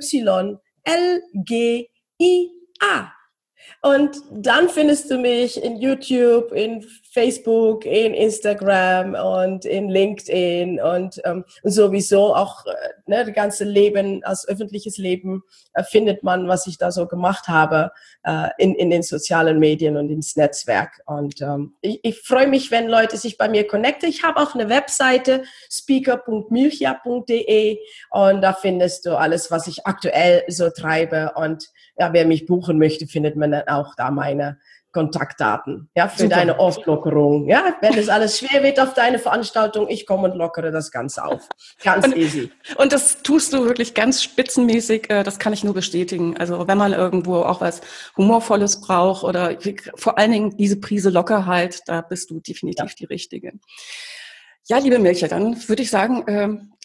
S3: Y L G I A. Und dann findest du mich in YouTube, in Facebook, in Instagram und in LinkedIn und, ähm, und sowieso auch äh, ne, das ganze Leben, als öffentliches Leben äh, findet man, was ich da so gemacht habe äh, in, in den sozialen Medien und ins Netzwerk. Und ähm, ich, ich freue mich, wenn Leute sich bei mir connecten. Ich habe auch eine Webseite, speaker punkt milcha punkt de und da findest du alles, was ich aktuell so treibe und ja, wer mich buchen möchte, findet man dann auch da meine Kontaktdaten, ja, für Super. Deine Auflockerung. Ja, wenn es alles schwer wird auf deine Veranstaltung, ich komme und lockere das Ganze auf. Ganz
S2: und,
S3: easy.
S2: Und das tust du wirklich ganz spitzenmäßig, das kann ich nur bestätigen. Also wenn man irgendwo auch was Humorvolles braucht oder vor allen Dingen diese Prise Lockerheit, da bist du definitiv ja. die Richtige. Ja, liebe Milcha, dann würde ich sagen,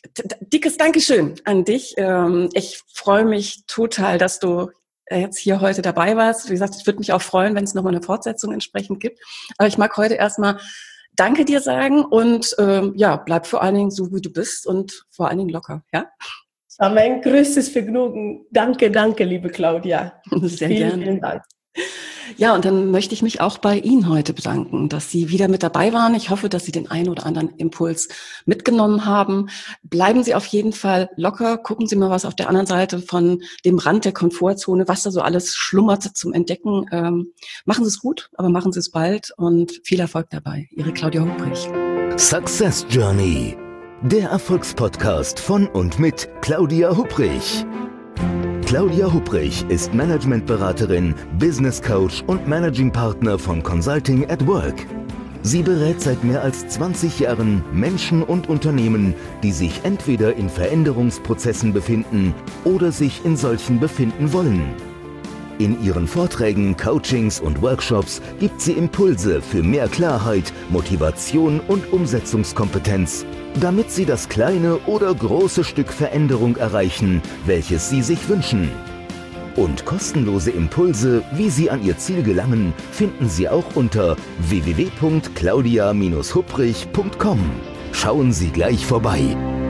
S2: dickes Dankeschön an dich. Ich freue mich total, dass du jetzt hier heute dabei warst. Wie gesagt, ich würde mich auch freuen, wenn es nochmal eine Fortsetzung entsprechend gibt. Aber ich mag heute erstmal Danke dir sagen und ähm, ja, bleib vor allen Dingen so, wie du bist und vor allen Dingen locker. Ja?
S3: Es war mein größtes Vergnügen. Danke, danke, liebe Claudia.
S2: Sehr
S3: vielen,
S2: gerne.
S3: Vielen Dank.
S2: Ja, und dann möchte ich mich auch bei Ihnen heute bedanken, dass Sie wieder mit dabei waren. Ich hoffe, dass Sie den einen oder anderen Impuls mitgenommen haben. Bleiben Sie auf jeden Fall locker. Gucken Sie mal, was auf der anderen Seite von dem Rand der Komfortzone, was da so alles schlummert zum Entdecken. Ähm, machen Sie es gut, aber machen Sie es bald und viel Erfolg dabei. Ihre Claudia Hubrich.
S1: Success Journey, der Erfolgspodcast von und mit Claudia Hubrich. Claudia Hubrich ist Managementberaterin, Business Coach und Managing Partner von Consulting at Work. Sie berät seit mehr als zwanzig Jahren Menschen und Unternehmen, die sich entweder in Veränderungsprozessen befinden oder sich in solchen befinden wollen. In ihren Vorträgen, Coachings und Workshops gibt sie Impulse für mehr Klarheit, Motivation und Umsetzungskompetenz, damit sie das kleine oder große Stück Veränderung erreichen, welches sie sich wünschen. Und kostenlose Impulse, wie sie an ihr Ziel gelangen, finden Sie auch unter w w w punkt claudia Bindestrich hubrich punkt com. Schauen Sie gleich vorbei.